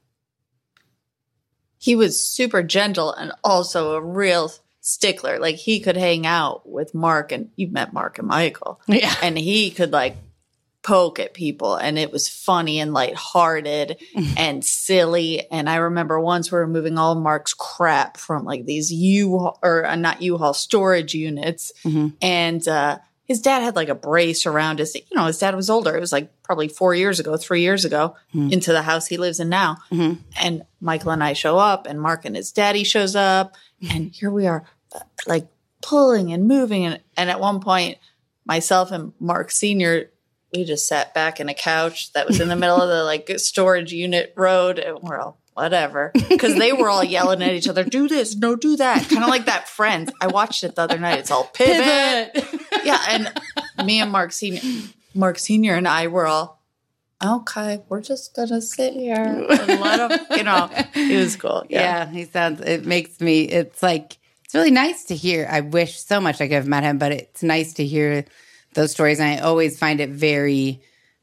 Speaker 2: super gentle and also a real stickler. Like he could hang out with Mark, and you've met Mark and Michael.
Speaker 1: Yeah.
Speaker 2: And he could like poke at people, and it was funny and lighthearted and silly. And I remember once we were moving all Mark's crap from like these not U-Haul storage units. Mm-hmm. And his dad had like a brace around his dad was older. It was like probably 3 years ago, into the house he lives in now. Mm-hmm. And Michael and I show up, and Mark and his daddy shows up, and here we are like pulling and moving. And at one point, myself and Mark Sr., we just sat back in a couch that was in the middle of the like storage unit road, and we're all whatever, because they were all yelling at each other, do this, no, do that, kind of like that Friends. I watched it the other night. It's all pivot. Yeah, and me and Mark Sr. and I were all, okay, we're just gonna sit here and let him. It was cool.
Speaker 1: Yeah, it's like it's really nice to hear. I wish so much I could have met him, but it's nice to hear those stories, and I always find it very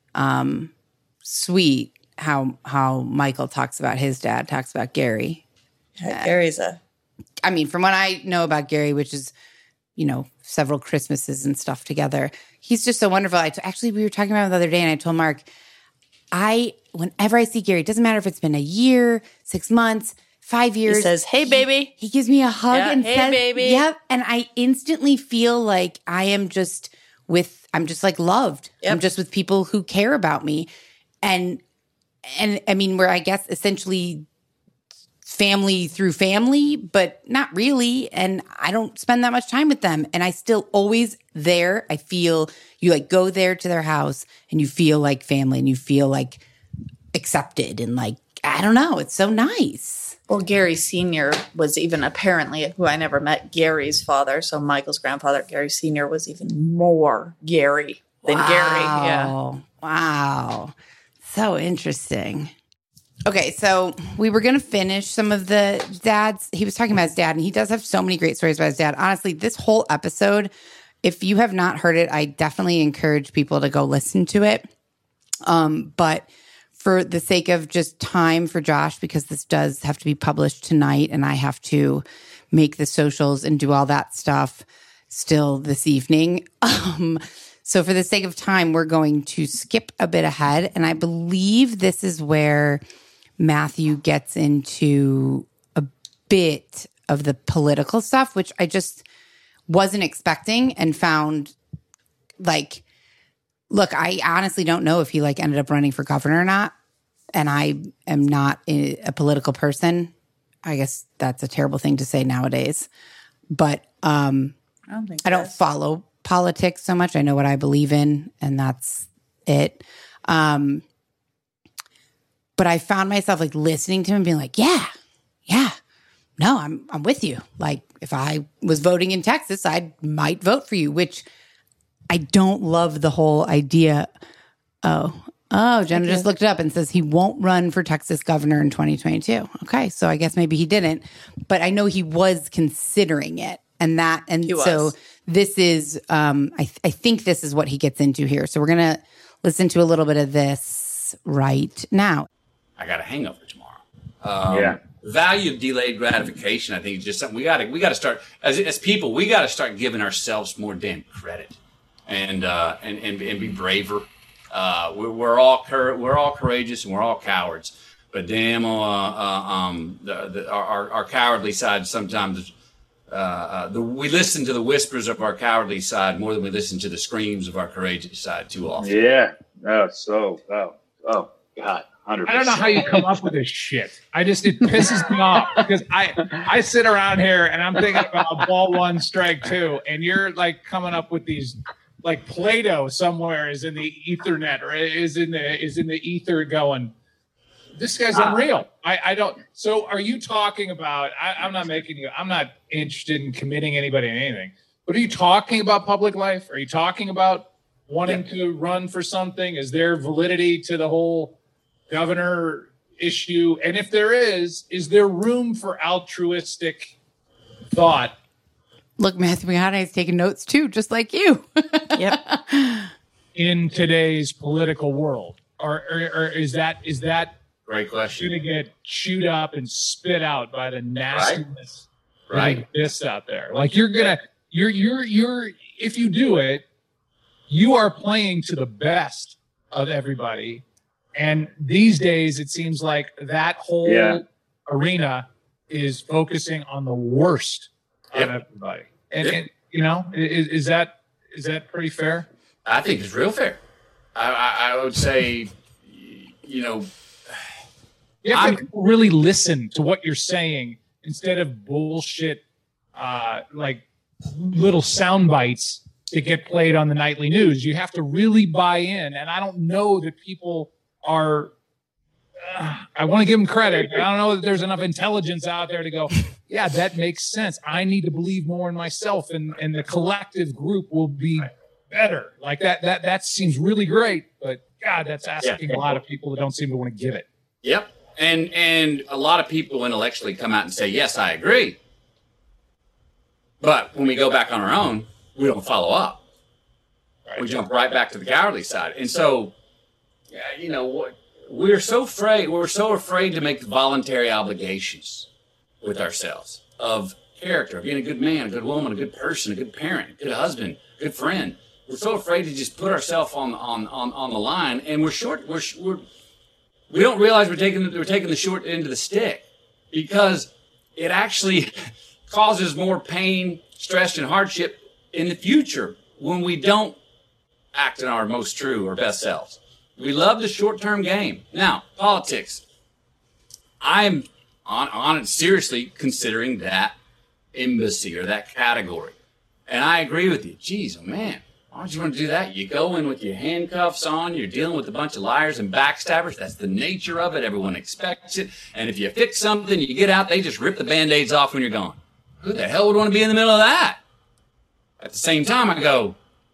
Speaker 1: sweet how Michael talks about his dad, talks about Gary.
Speaker 2: Yeah, Gary's
Speaker 1: from what I know about Gary, which is, several Christmases and stuff together, he's just so wonderful. Actually, we were talking about him the other day, and I told Mark, whenever I see Gary, it doesn't matter if it's been a year, 6 months, 5 years.
Speaker 2: He says, hey, baby.
Speaker 1: He gives me a hug and
Speaker 2: hey,
Speaker 1: says,
Speaker 2: baby.
Speaker 1: Yep. And I instantly feel like I'm just like loved. Yep. I'm just with people who care about me. And I mean, we're, I guess, essentially family through family, but not really. And I don't spend that much time with them. And I still always there. I feel you like go there to their house and you feel like family and you feel like accepted and like, I don't know. It's so nice.
Speaker 2: Well, Gary Sr. was even apparently, who I never met, Gary's father. So Michael's grandfather, Gary Sr., was even more Gary than Gary. Yeah.
Speaker 1: Wow. So interesting. Okay, so we were going to finish some of the dads. He was talking about his dad, and he does have so many great stories about his dad. Honestly, this whole episode, if you have not heard it, I definitely encourage people to go listen to it. But for the sake of just time for Josh, because this does have to be published tonight and I have to make the socials and do all that stuff still this evening. So for the sake of time, we're going to skip a bit ahead. And I believe this is where Matthew gets into a bit of the political stuff, which I just wasn't expecting and found like, look, I honestly don't know if he like ended up running for governor or not. And I am not a political person. I guess that's a terrible thing to say nowadays. But I don't follow politics so much. I know what I believe in, and that's it. But I found myself like listening to him being like, yeah, no, I'm with you. Like if I was voting in Texas, I might vote for you, which I don't love the whole idea. Oh, Jenna just looked it up and says he won't run for Texas governor in 2022. Okay, so I guess maybe he didn't, but I know he was considering it, and so this is, I think this is what he gets into here. So we're gonna listen to a little bit of this right now.
Speaker 8: I got a hangover tomorrow. Value of delayed gratification, I think, is just something we got to start as people. We got to start giving ourselves more damn credit and be braver. We're all courageous and we're all cowards, but damn, our cowardly side sometimes. We listen to the whispers of our cowardly side more than we listen to the screams of our courageous side too often.
Speaker 5: Yeah. Oh God. 100%.
Speaker 4: I don't know how you come up with this shit. It pisses me off because I sit around here and I'm thinking about ball one, strike two, and you're like coming up with these. Like Plato somewhere is in the Ethernet or is in the ether going, this guy's unreal. I don't. So are you talking about, I'm not interested in committing anybody in anything, but are you talking about public life? Are you talking about wanting to run for something? Is there validity to the whole governor issue? And if there is there room for altruistic thought?
Speaker 1: Look, Matthew McConaughey is taking notes too, just like you.
Speaker 2: Yep.
Speaker 4: In today's political world, or is that
Speaker 8: great question?
Speaker 4: Going to get chewed up and spit out by the nastiness that exists out there? Like you're if you do it, you are playing to the best of everybody. And these days, it seems like that whole arena is focusing on the worst of everybody. And you know, is that pretty fair?
Speaker 8: I think it's real fair. I would say, you know,
Speaker 4: you have to really listen to what you're saying instead of bullshit, like little sound bites that get played on the nightly news. You have to really buy in. And I don't know that people are. I want to give them credit. I don't know that there's enough intelligence out there to go, yeah, that makes sense. I need to believe more in myself, and the collective group will be better. Like that seems really great, but God, that's asking a lot of people that don't seem to want to give it.
Speaker 8: Yep. And a lot of people intellectually come out and say, yes, I agree. But when we go back on our own, we don't follow up. Right. We jump right back to the cowardly side. And so, you know what? We're so afraid to make voluntary obligations with ourselves of character, of being a good man, a good woman, a good person, a good parent, a good husband, a good friend. We're so afraid to just put ourselves on the line, and we don't realize we're taking the short end of the stick, because it actually causes more pain, stress, and hardship in the future when we don't act in our most true or best selves. We love the short-term game. Now, politics. I'm on seriously considering that embassy or that category. And I agree with you. Jeez, oh man. Why don't you want to do that? You go in with your handcuffs on. You're dealing with a bunch of liars and backstabbers. That's the nature of it. Everyone expects it. And if you fix something, you get out, they just rip the Band-Aids off when you're gone. Who the hell would want to be in the middle of that? At the same time, I go,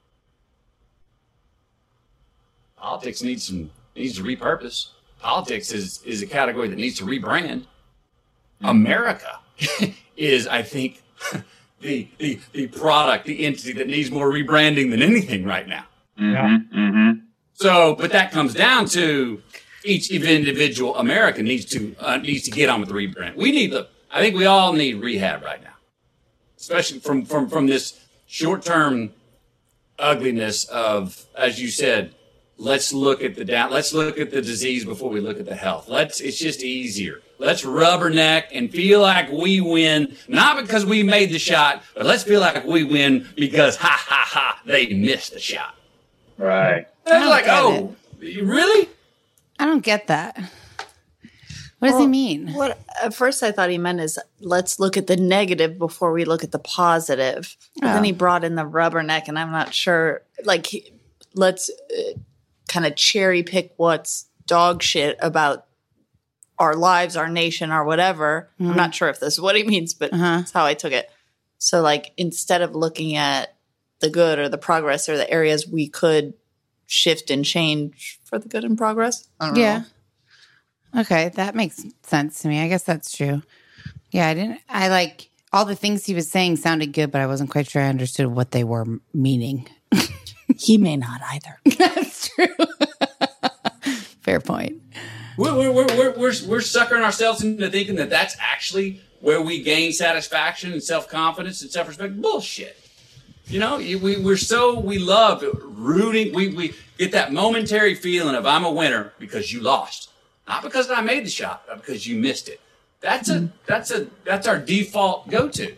Speaker 8: politics needs to repurpose. Politics is a category that needs to rebrand. America is, I think, the product, the entity that needs more rebranding than anything right now.
Speaker 5: Mm-hmm. Mm-hmm.
Speaker 8: So, but that comes down to each individual American needs to get on with the rebrand. I think we all need rehab right now, especially from this short-term ugliness of, as you said, let's look at the disease before we look at the health. It's just easier. Let's rubberneck and feel like we win, not because we made the shot, but let's feel like we win because they missed the shot.
Speaker 5: Right.
Speaker 8: It's like, oh, really?
Speaker 1: I don't get that. What does he mean?
Speaker 2: What at first I thought he meant is let's look at the negative before we look at the positive. But then he brought in the rubberneck, and I'm not sure. Like, let's kind of cherry pick what's dog shit about our lives, our nation, or whatever. Mm-hmm. I'm not sure if this is what he means, but that's how I took it. So, like, instead of looking at the good or the progress or the areas we could shift and change for the good and progress. I don't know.
Speaker 1: Okay, that makes sense to me. I guess that's true. Yeah, I like all the things he was saying sounded good, but I wasn't quite sure I understood what they were meaning.
Speaker 2: He may not either.
Speaker 1: That's true. Fair point.
Speaker 8: We're suckering ourselves into thinking that that's actually where we gain satisfaction and self-confidence and self-respect. Bullshit. You know, we love rooting. We get that momentary feeling of I'm a winner because you lost, not because I made the shot, but because you missed it. That's our default go-to.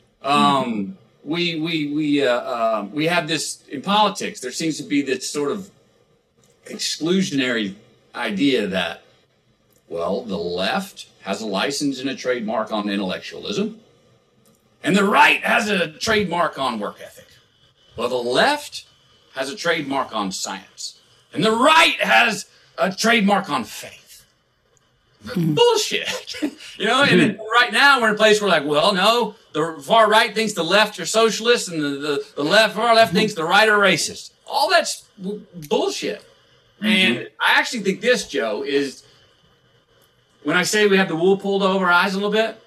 Speaker 8: We have this in politics. There seems to be this sort of exclusionary idea that, well, the left has a license and a trademark on intellectualism, and the right has a trademark on work ethic. Well, the left has a trademark on science, and the right has a trademark on faith. Bullshit. You know, and right now we're in a place where, like, well, no, the far right thinks the left are socialists, and the far left thinks the right are racist. All that's bullshit. And I actually think this, Joe, is when I say we have the wool pulled over our eyes a little bit,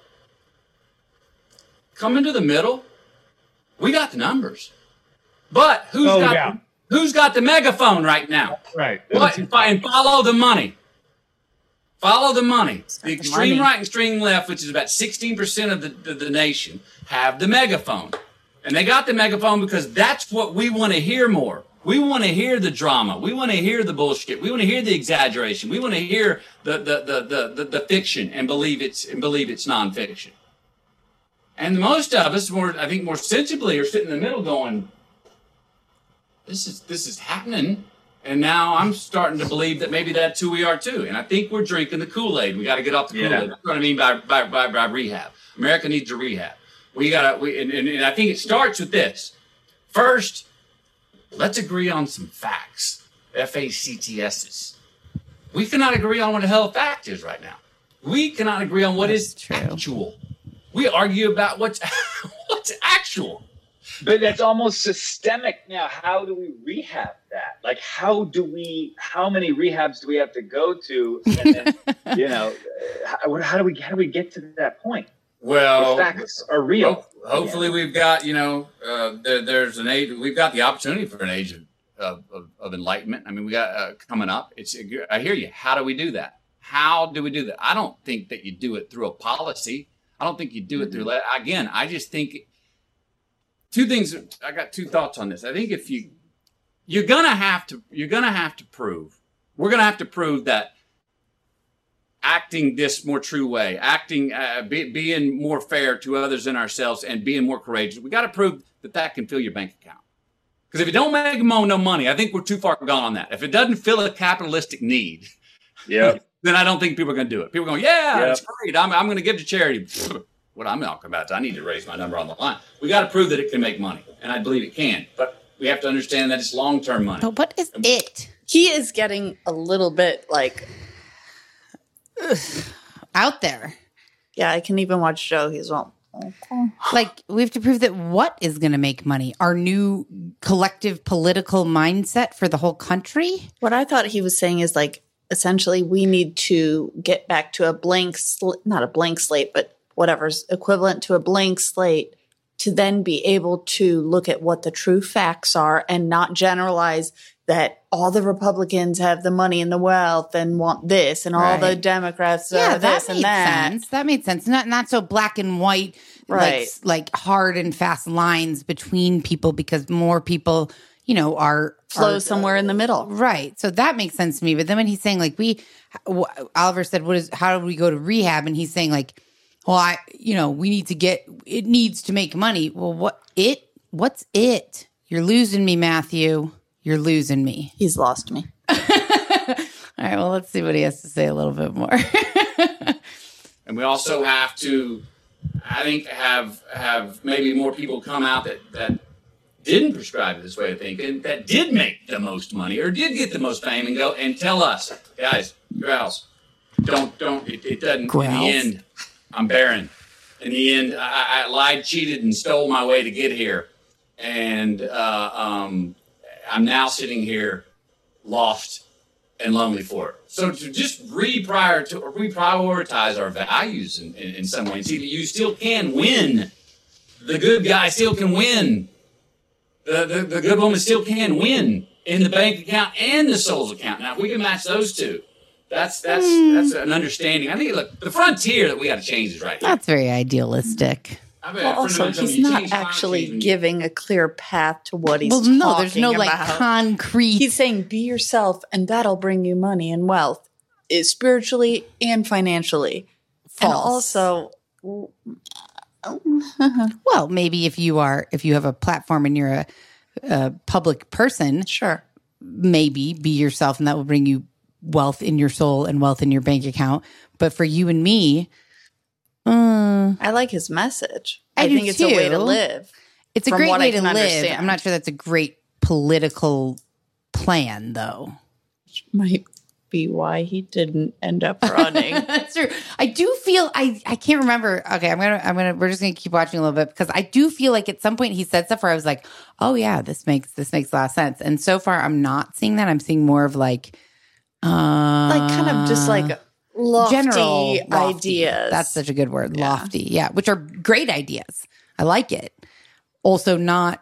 Speaker 8: come into the middle, we got the numbers. But who's got the megaphone right now?
Speaker 4: Right.
Speaker 8: And follow the money. Follow the money. The extreme right and extreme left, which is about 16% of the nation, have the megaphone. And they got the megaphone because that's what we want to hear more. We want to hear the drama. We want to hear the bullshit. We want to hear the exaggeration. We want to hear the fiction and believe it's nonfiction. And most of us, I think more sensibly, are sitting in the middle going, this is happening. And now I'm starting to believe that maybe that's who we are too. And I think we're drinking the Kool-Aid. We got to get off the Kool-Aid. That's what I mean by rehab. America needs a rehab. And I think it starts with this. First, let's agree on some facts. FACTSs. We cannot agree on what the hell a fact is right now. We cannot agree on what is actual. We argue about what's actual.
Speaker 5: But that's almost systemic now. How do we rehab that? Like, how many rehabs do we have to go to? And then, how do we get to that point?
Speaker 8: Well,
Speaker 5: the facts are real.
Speaker 8: Hopefully we've got, there's an age, we've got the opportunity for an age of enlightenment. I mean, we got coming up. I hear you. How do we do that? How do we do that? I don't think that you do it through a policy. I don't think you do it through, again, I just think two things. I got two thoughts on this. I think if we're going to have to prove that acting this more true way, being more fair to others than ourselves, and being more courageous. We got to prove that can fill your bank account. Because if it don't make no money, I think we're too far gone on that. If it doesn't fill a capitalistic need, then I don't think people are going to do it. People are going, it's great. I'm going to give to charity. What I'm talking about is I need to raise my number on the line. We got to prove that it can make money, and I believe it can. But we have to understand that it's long-term money.
Speaker 1: But what is it?
Speaker 2: He is getting a little bit like
Speaker 1: out there.
Speaker 2: Yeah, I can even watch Joe. He's all okay.
Speaker 1: Like, we have to prove that what is going to make money? Our new collective political mindset for the whole country?
Speaker 2: What I thought he was saying is like, essentially, we need to get back to a blank not a blank slate, but whatever's equivalent to a blank slate to then be able to look at what the true facts are and not generalize that all the Republicans have the money and the wealth and want this and all the Democrats are this and that.
Speaker 1: Sense. That made sense. Not so black and white,
Speaker 2: right?
Speaker 1: Like hard and fast lines between people because more people, are
Speaker 2: somewhere in the middle.
Speaker 1: Right. So that makes sense to me. But then when he's saying like Oliver said, how do we go to rehab? And he's saying like, well, we need to it needs to make money. Well, what's it? You're losing me, Matthew. You're losing me.
Speaker 2: He's lost me.
Speaker 1: All right. Well, let's see what he has to say a little bit more.
Speaker 8: And we also have to, I think, have maybe more people come out that didn't prescribe this way of thinking, that did make the most money or did get the most fame and go and tell us, guys, growls, don't, it doesn't,
Speaker 1: growls?
Speaker 8: In the end, I'm barren. In the end, I lied, cheated, and stole my way to get here. And I'm now sitting here lost and lonely for it. So to just reprioritize our values in some way, see that you still can win. The good guy still can win. The good woman still can win in the bank account and the soul's account. Now, if we can match those two, that's an understanding. I think, look, the frontier that we got to change is right here.
Speaker 1: That's very idealistic.
Speaker 2: Well, also, he's not actually giving a clear path to what he's talking about.
Speaker 1: There's no like concrete.
Speaker 2: He's saying be yourself and that'll bring you money and wealth, spiritually and financially.
Speaker 1: False.
Speaker 2: And also,
Speaker 1: well, maybe if you have a platform and you're a public person,
Speaker 2: sure,
Speaker 1: maybe be yourself and that will bring you wealth in your soul and wealth in your bank account. But for you and me,
Speaker 2: I like his message. I think it's a way to live.
Speaker 1: It's a great way to live. I'm not sure that's a great political plan, though.
Speaker 2: Which might be why he didn't end up running.
Speaker 1: That's true. I do feel I can't remember. Okay, we're just gonna keep watching a little bit because I do feel like at some point he said stuff where I was like, oh yeah, this makes a lot of sense. And so far I'm not seeing that. I'm seeing more of like
Speaker 2: kind of just like lofty ideas.
Speaker 1: That's such a good word. Yeah. Lofty. Yeah. Which are great ideas. I like it. Also not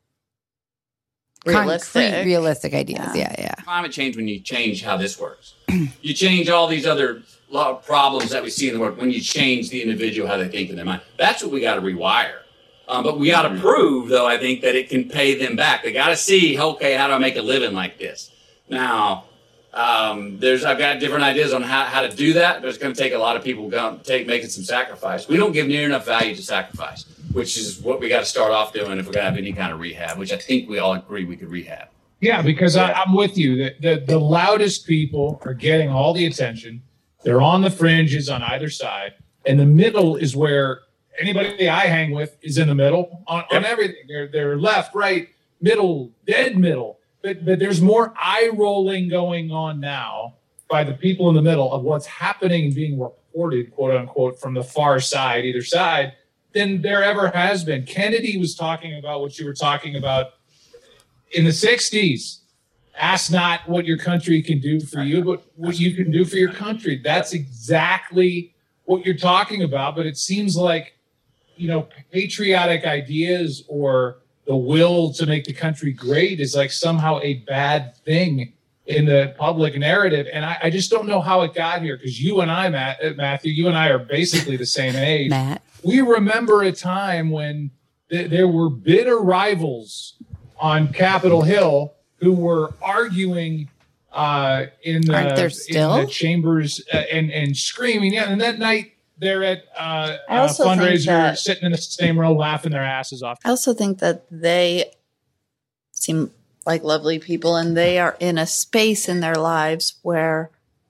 Speaker 1: realistic ideas. Yeah.
Speaker 8: Climate change, when you change how this works, you change all these other problems that we see in the world when you change the individual, how they think in their mind. That's what we got to rewire. But we got to prove, though, I think, that it can pay them back. They got to see, okay, how do I make a living like this? Now, I've got different ideas on how to do that, but it's going to take a lot of people making some sacrifice. We don't give near enough value to sacrifice, which is what we got to start off doing if we're going to have any kind of rehab, which I think we all agree we could rehab.
Speaker 4: Yeah, because I'm with you. The loudest people are getting all the attention. They're on the fringes on either side. And the middle is where anybody I hang with is in the middle on everything. They're left, right, middle, dead middle. But there's more eye rolling going on now by the people in the middle of what's happening and being reported, quote unquote, from the far side, either side, than there ever has been. Kennedy was talking about what you were talking about in the 60s. Ask not what your country can do for you, but what you can do for your country. That's exactly what you're talking about. But it seems like, patriotic ideas or the will to make the country great is like somehow a bad thing in the public narrative. And I just don't know how it got here, because you and I, Matthew, you and I are basically the same age.
Speaker 1: Matt.
Speaker 4: We remember a time when there were bitter rivals on Capitol Hill who were arguing in the chambers and screaming. Yeah, and that night they're at a fundraiser, sitting in the same row, laughing their asses off.
Speaker 2: I also think that they seem like lovely people, and they are in a space in their lives where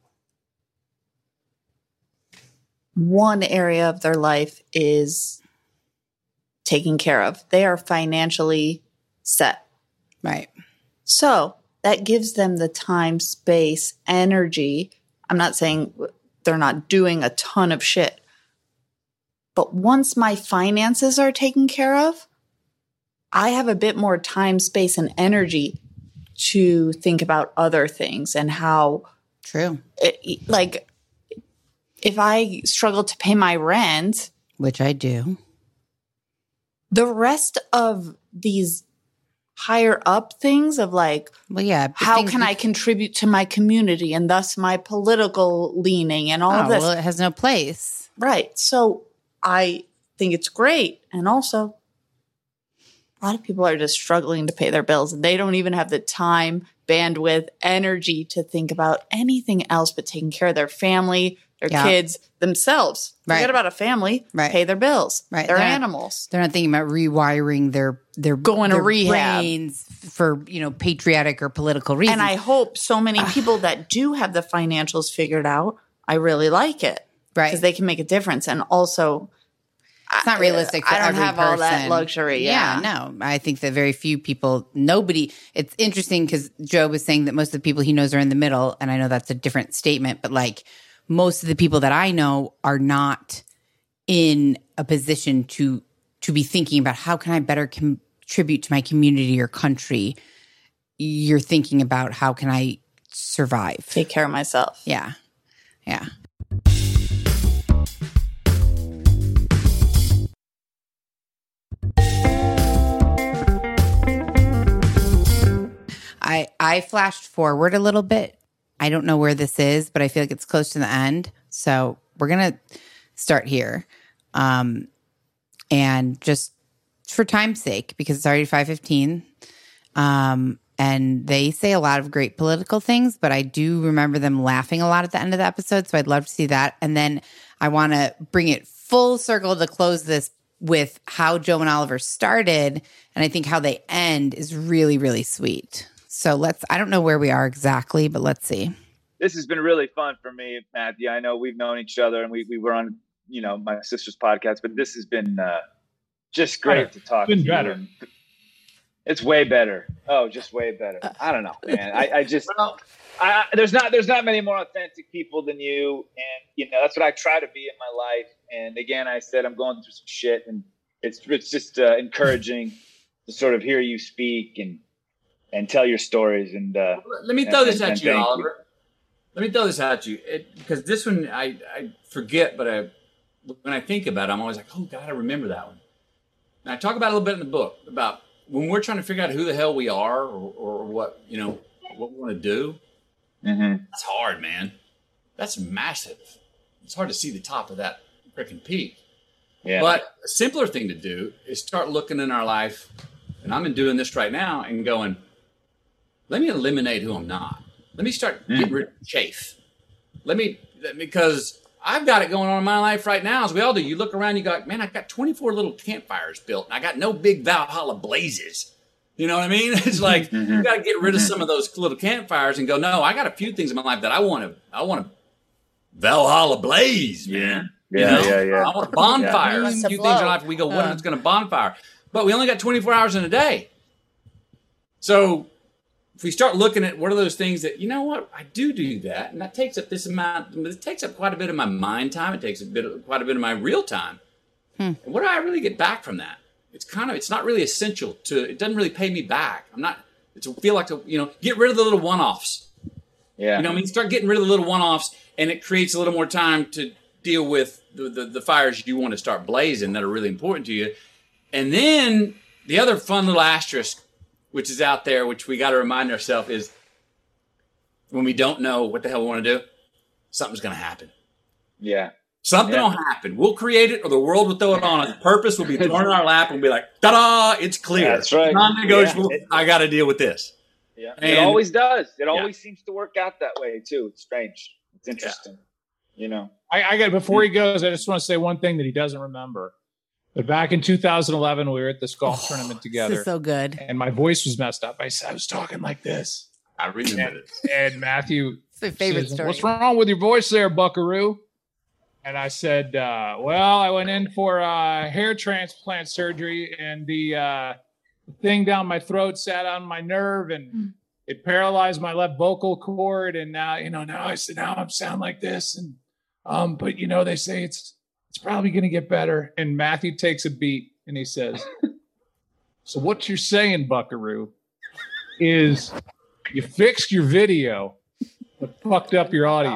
Speaker 2: one area of their life is taken care of. They are financially set.
Speaker 1: Right.
Speaker 2: So that gives them the time, space, energy. I'm not saying they're not doing a ton of shit. But once my finances are taken care of, I have a bit more time, space, and energy to think about other things and how.
Speaker 1: True.
Speaker 2: Like, if I struggle to pay my rent,
Speaker 1: which I do,
Speaker 2: the rest of these higher up things of like,
Speaker 1: well, yeah,
Speaker 2: how can I contribute to my community and thus my political leaning and all of this?
Speaker 1: Well, it has no place.
Speaker 2: Right. So I think it's great. And also, a lot of people are just struggling to pay their bills and they don't even have the time, bandwidth, energy to think about anything else but taking care of their family, their kids, themselves.
Speaker 1: Right.
Speaker 2: Forget about a family.
Speaker 1: Right.
Speaker 2: Pay their bills.
Speaker 1: Right.
Speaker 2: Their animals.
Speaker 1: They're not thinking about rewiring their
Speaker 2: going to rehab
Speaker 1: brains for, patriotic or political reasons.
Speaker 2: And I hope so many people that do have the financials figured out, I really like it.
Speaker 1: Right.
Speaker 2: Because they can make a difference. And also,
Speaker 1: it's not realistic for
Speaker 2: I don't
Speaker 1: every
Speaker 2: have
Speaker 1: person.
Speaker 2: all that luxury. Yeah.
Speaker 1: No. I think that very few people, it's interesting because Joe was saying that most of the people he knows are in the middle. And I know that's a different statement, but like most of the people that I know are not in a position to be thinking about how can I better contribute to my community or country. You're thinking about how can I survive?
Speaker 2: Take care of myself.
Speaker 1: Yeah. Yeah. I flashed forward a little bit. I don't know where this is, but I feel like it's close to the end. So we're going to start here. And just for time's sake, because it's already 5:15. And they say a lot of great political things, but I do remember them laughing a lot at the end of the episode. So I'd love to see that. And then I want to bring it full circle to close this with how Joe and Oliver started. And I think how they end is really, really sweet. So I don't know where we are exactly, but let's see.
Speaker 5: This has been really fun for me, Matthew. I know we've known each other and we were on, my sister's podcast, but this has been just great to talk to you.
Speaker 4: Better.
Speaker 5: It's way better. Oh, just way better. I don't know, man. I just, there's not many more authentic people than you. And, that's what I try to be in my life. And again, I said, I'm going through some shit and it's just encouraging to sort of hear you speak and tell your stories. And
Speaker 8: let me throw this at you, Oliver. Let me throw this at you because this one I forget, but when I think about it, I'm always like, oh God, I remember that one. And I talk about it a little bit in the book about when we're trying to figure out who the hell we are or what what we want to do.
Speaker 5: Mm-hmm.
Speaker 8: That's hard, man. That's massive. It's hard to see the top of that freaking peak.
Speaker 5: Yeah.
Speaker 8: But a simpler thing to do is start looking in our life, and I'm doing this right now and going, let me eliminate who I'm not. Let me start getting rid of chafe. Because I've got it going on in my life right now, as we all do. You look around, you go, man, I've got 24 little campfires built, and I got no big Valhalla blazes. You know what I mean? It's like you got to get rid of some of those little campfires and go, no, I got a few things in my life that I want to Valhalla blaze, man.
Speaker 5: Yeah.
Speaker 8: I want a bonfire. A few things in life we go, what if it's going to bonfire? But we only got 24 hours in a day. So if we start looking at what are those things that, I do that, and that takes up this amount, it takes up quite a bit of my mind time. It takes quite a bit of my real time. And what do I really get back from that? It's not really essential it doesn't really pay me back. Get rid of the little one-offs.
Speaker 5: Yeah.
Speaker 8: Start getting rid of the little one-offs, and it creates a little more time to deal with the fires you want to start blazing that are really important to you. And then the other fun little asterisk, which is out there, which we got to remind ourselves is when we don't know what the hell we want to do, something's going to happen.
Speaker 5: Yeah.
Speaker 8: Something will happen. We'll create it, or the world will throw it on us. Purpose will be thrown in our lap and be like, ta-da, it's clear.
Speaker 5: That's right.
Speaker 8: Non-negotiable. Yeah. I got to deal with this.
Speaker 5: Yeah. And it always does. It always seems to work out that way, too. It's strange. It's interesting.
Speaker 4: I got, before he goes, I just want to say one thing that he doesn't remember. But back in 2011, we were at this golf tournament together.
Speaker 1: This is so good.
Speaker 4: And my voice was messed up. I was talking like this.
Speaker 8: I remember it.
Speaker 4: And Matthew
Speaker 1: it's my favorite
Speaker 4: says,
Speaker 1: story.
Speaker 4: What's wrong with your voice there, buckaroo? And I said, I went in for hair transplant surgery, and the the thing down my throat sat on my nerve, and it paralyzed my left vocal cord. And now, now I sound like this. And but they say it's probably going to get better. And Matthew takes a beat and he says, "So what you're saying, Buckaroo, is you fixed your video, but fucked up your audio."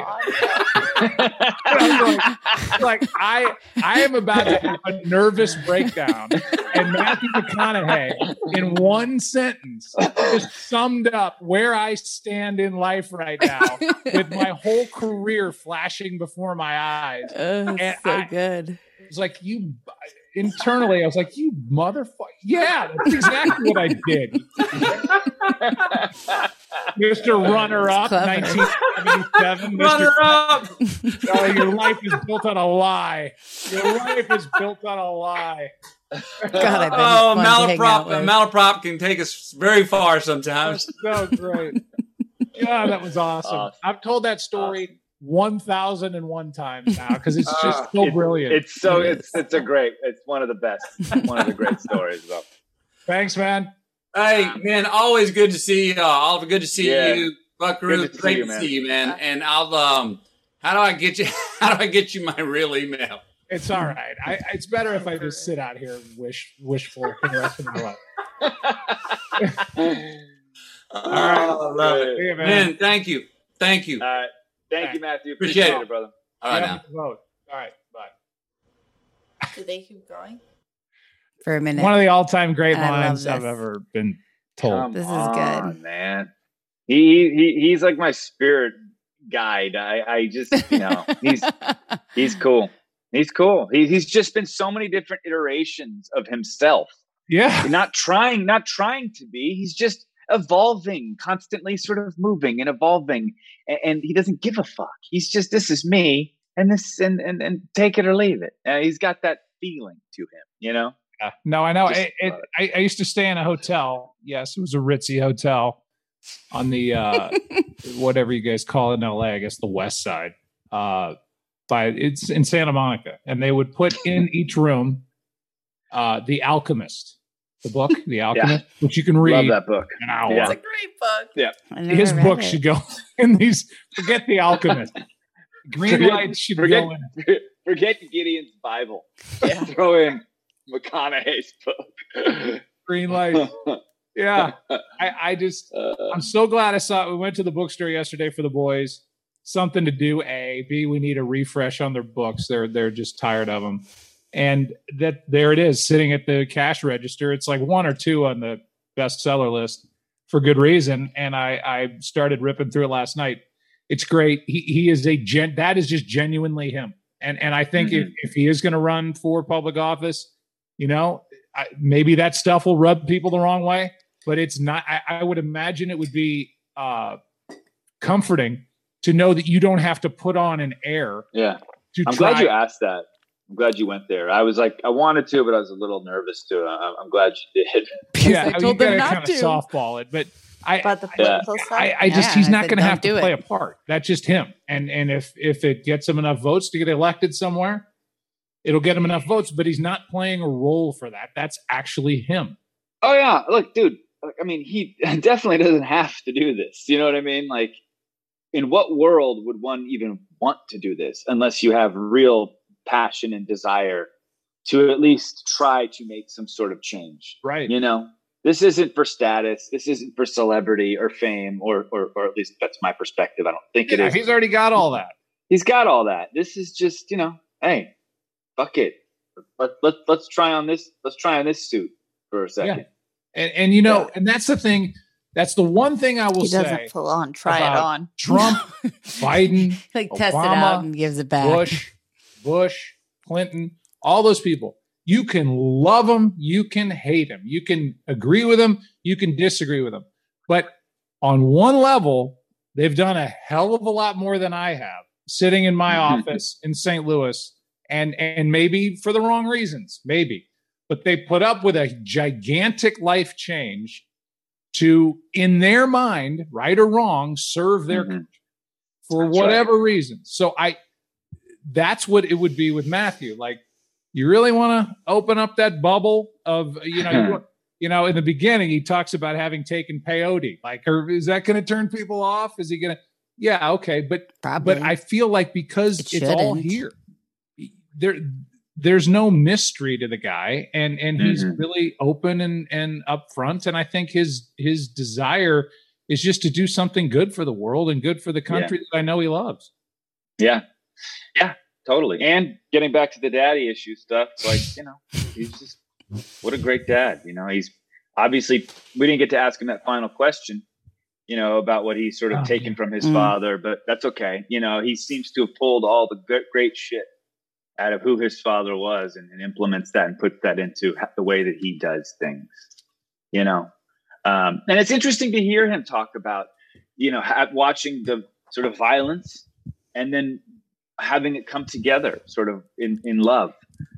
Speaker 4: I am about to have a nervous breakdown, and Matthew McConaughey, in one sentence, just summed up where I stand in life right now, with my whole career flashing before my eyes.
Speaker 2: Good.
Speaker 4: It was like, internally, I was like, "You motherfucker!" Yeah, that's exactly what I did. Mr. Runner-Up, 1977.
Speaker 8: Runner-Up.
Speaker 4: Your life is built on a lie. Your life is built on a lie.
Speaker 1: God,
Speaker 8: malaprop can take us very far sometimes.
Speaker 4: That's so great. Yeah, that was awesome. I've told that story 1,001 times now because it's just so brilliant.
Speaker 5: It's one of the best. One of the great stories, though.
Speaker 4: Thanks, man.
Speaker 8: Hey, man, always good to see you. Oliver, good to see you. Buckaroo, great to see you, man. And I'll how do I get you my real email?
Speaker 4: It's all right. It's better if I just sit out here and wishful for the rest of my life.
Speaker 8: All right, love it. You, man, thank you.
Speaker 5: All right. Thank you, Matthew. Appreciate it, brother.
Speaker 8: All right, now.
Speaker 4: All right, bye.
Speaker 2: Do they keep going?
Speaker 1: For a minute.
Speaker 4: One of the all-time great lines I've ever been told.
Speaker 1: This is good,
Speaker 5: man. He's like my spirit guide. I just, he's cool. He's cool. He's just been so many different iterations of himself.
Speaker 4: Yeah.
Speaker 5: Not trying to be. He's just evolving, constantly sort of moving and evolving. And he doesn't give a fuck. He's just, this is me and this, and take it or leave it. He's got that feeling to him,
Speaker 4: Yeah. No, I know. I used to stay in a hotel. Yes, it was a ritzy hotel on the whatever you guys call it in LA, I guess the West Side. It's in Santa Monica, and they would put in each room The Alchemist, the book, The Alchemist, which you can read.
Speaker 5: Love that book.
Speaker 2: It's a great book.
Speaker 5: Yeah,
Speaker 4: his book should go in these. Forget The Alchemist. Green light should go in.
Speaker 5: Forget Gideon's Bible. Yeah. Throw in McConaughey's book.
Speaker 4: Green light. Yeah. I'm so glad I saw it. We went to the bookstore yesterday for the boys. Something to do, A. B, we need a refresh on their books. They're just tired of them. And there it is, sitting at the cash register. It's like 1 or 2 on the bestseller list for good reason. And I started ripping through it last night. It's great. He is that is just genuinely him. And I think if he is going to run for public office, maybe that stuff will rub people the wrong way, but it's not. I would imagine it would be comforting to know that you don't have to put on an air.
Speaker 5: Yeah. I'm glad you asked that. I'm glad you went there. I was like, I wanted to, but I was a little nervous too. I'm glad you did.
Speaker 4: Yeah, I told them not to softball it, but he's not going to have to play a part. That's just him. And if it gets him enough votes to get elected somewhere, it'll get him enough votes, but he's not playing a role for that. That's actually him.
Speaker 5: Oh yeah. Look, dude, I mean, he definitely doesn't have to do this. You know what I mean? Like, in what world would one even want to do this unless you have real passion and desire to at least try to make some sort of change?
Speaker 4: Right.
Speaker 5: This isn't for status. This isn't for celebrity or fame, or at least that's my perspective. I don't think it is.
Speaker 4: He's already got all that.
Speaker 5: He's got all that. This is just, hey, fuck it. Let's try on this. Let's try on this suit for a second.
Speaker 4: Yeah. And and that's the thing. That's the one thing I will say.
Speaker 2: He doesn't full on try it on.
Speaker 4: Trump, Biden,
Speaker 1: test
Speaker 4: Obama,
Speaker 1: it out and gives it back.
Speaker 4: Bush, Clinton, all those people. You can love them. You can hate them. You can agree with them. You can disagree with them. But on one level, they've done a hell of a lot more than I have, sitting in my office in St. Louis, and maybe for the wrong reasons, maybe. But they put up with a gigantic life change to, in their mind, right or wrong, serve their country for whatever reason. So that's what it would be with Matthew. Like, you really want to open up that bubble of, You know, in the beginning, he talks about having taken peyote. Like, is that going to turn people off? Is he going to? Yeah, okay, but I feel like because it's all here, there's no mystery to the guy, and he's really open and upfront. And I think his desire is just to do something good for the world and good for the country that I know he loves.
Speaker 5: Yeah, totally. And getting back to the daddy issue stuff, like, you know, he's just what a great dad. You know, he's obviously, we didn't get to ask him that final question, you know, about what he's sort of taken from his father, but that's okay. You know, he seems to have pulled all the great shit out of who his father was and implements that and puts that into the way that he does things, you know. And it's interesting to hear him talk about, you know, watching the sort of violence and then having it come together sort of in love.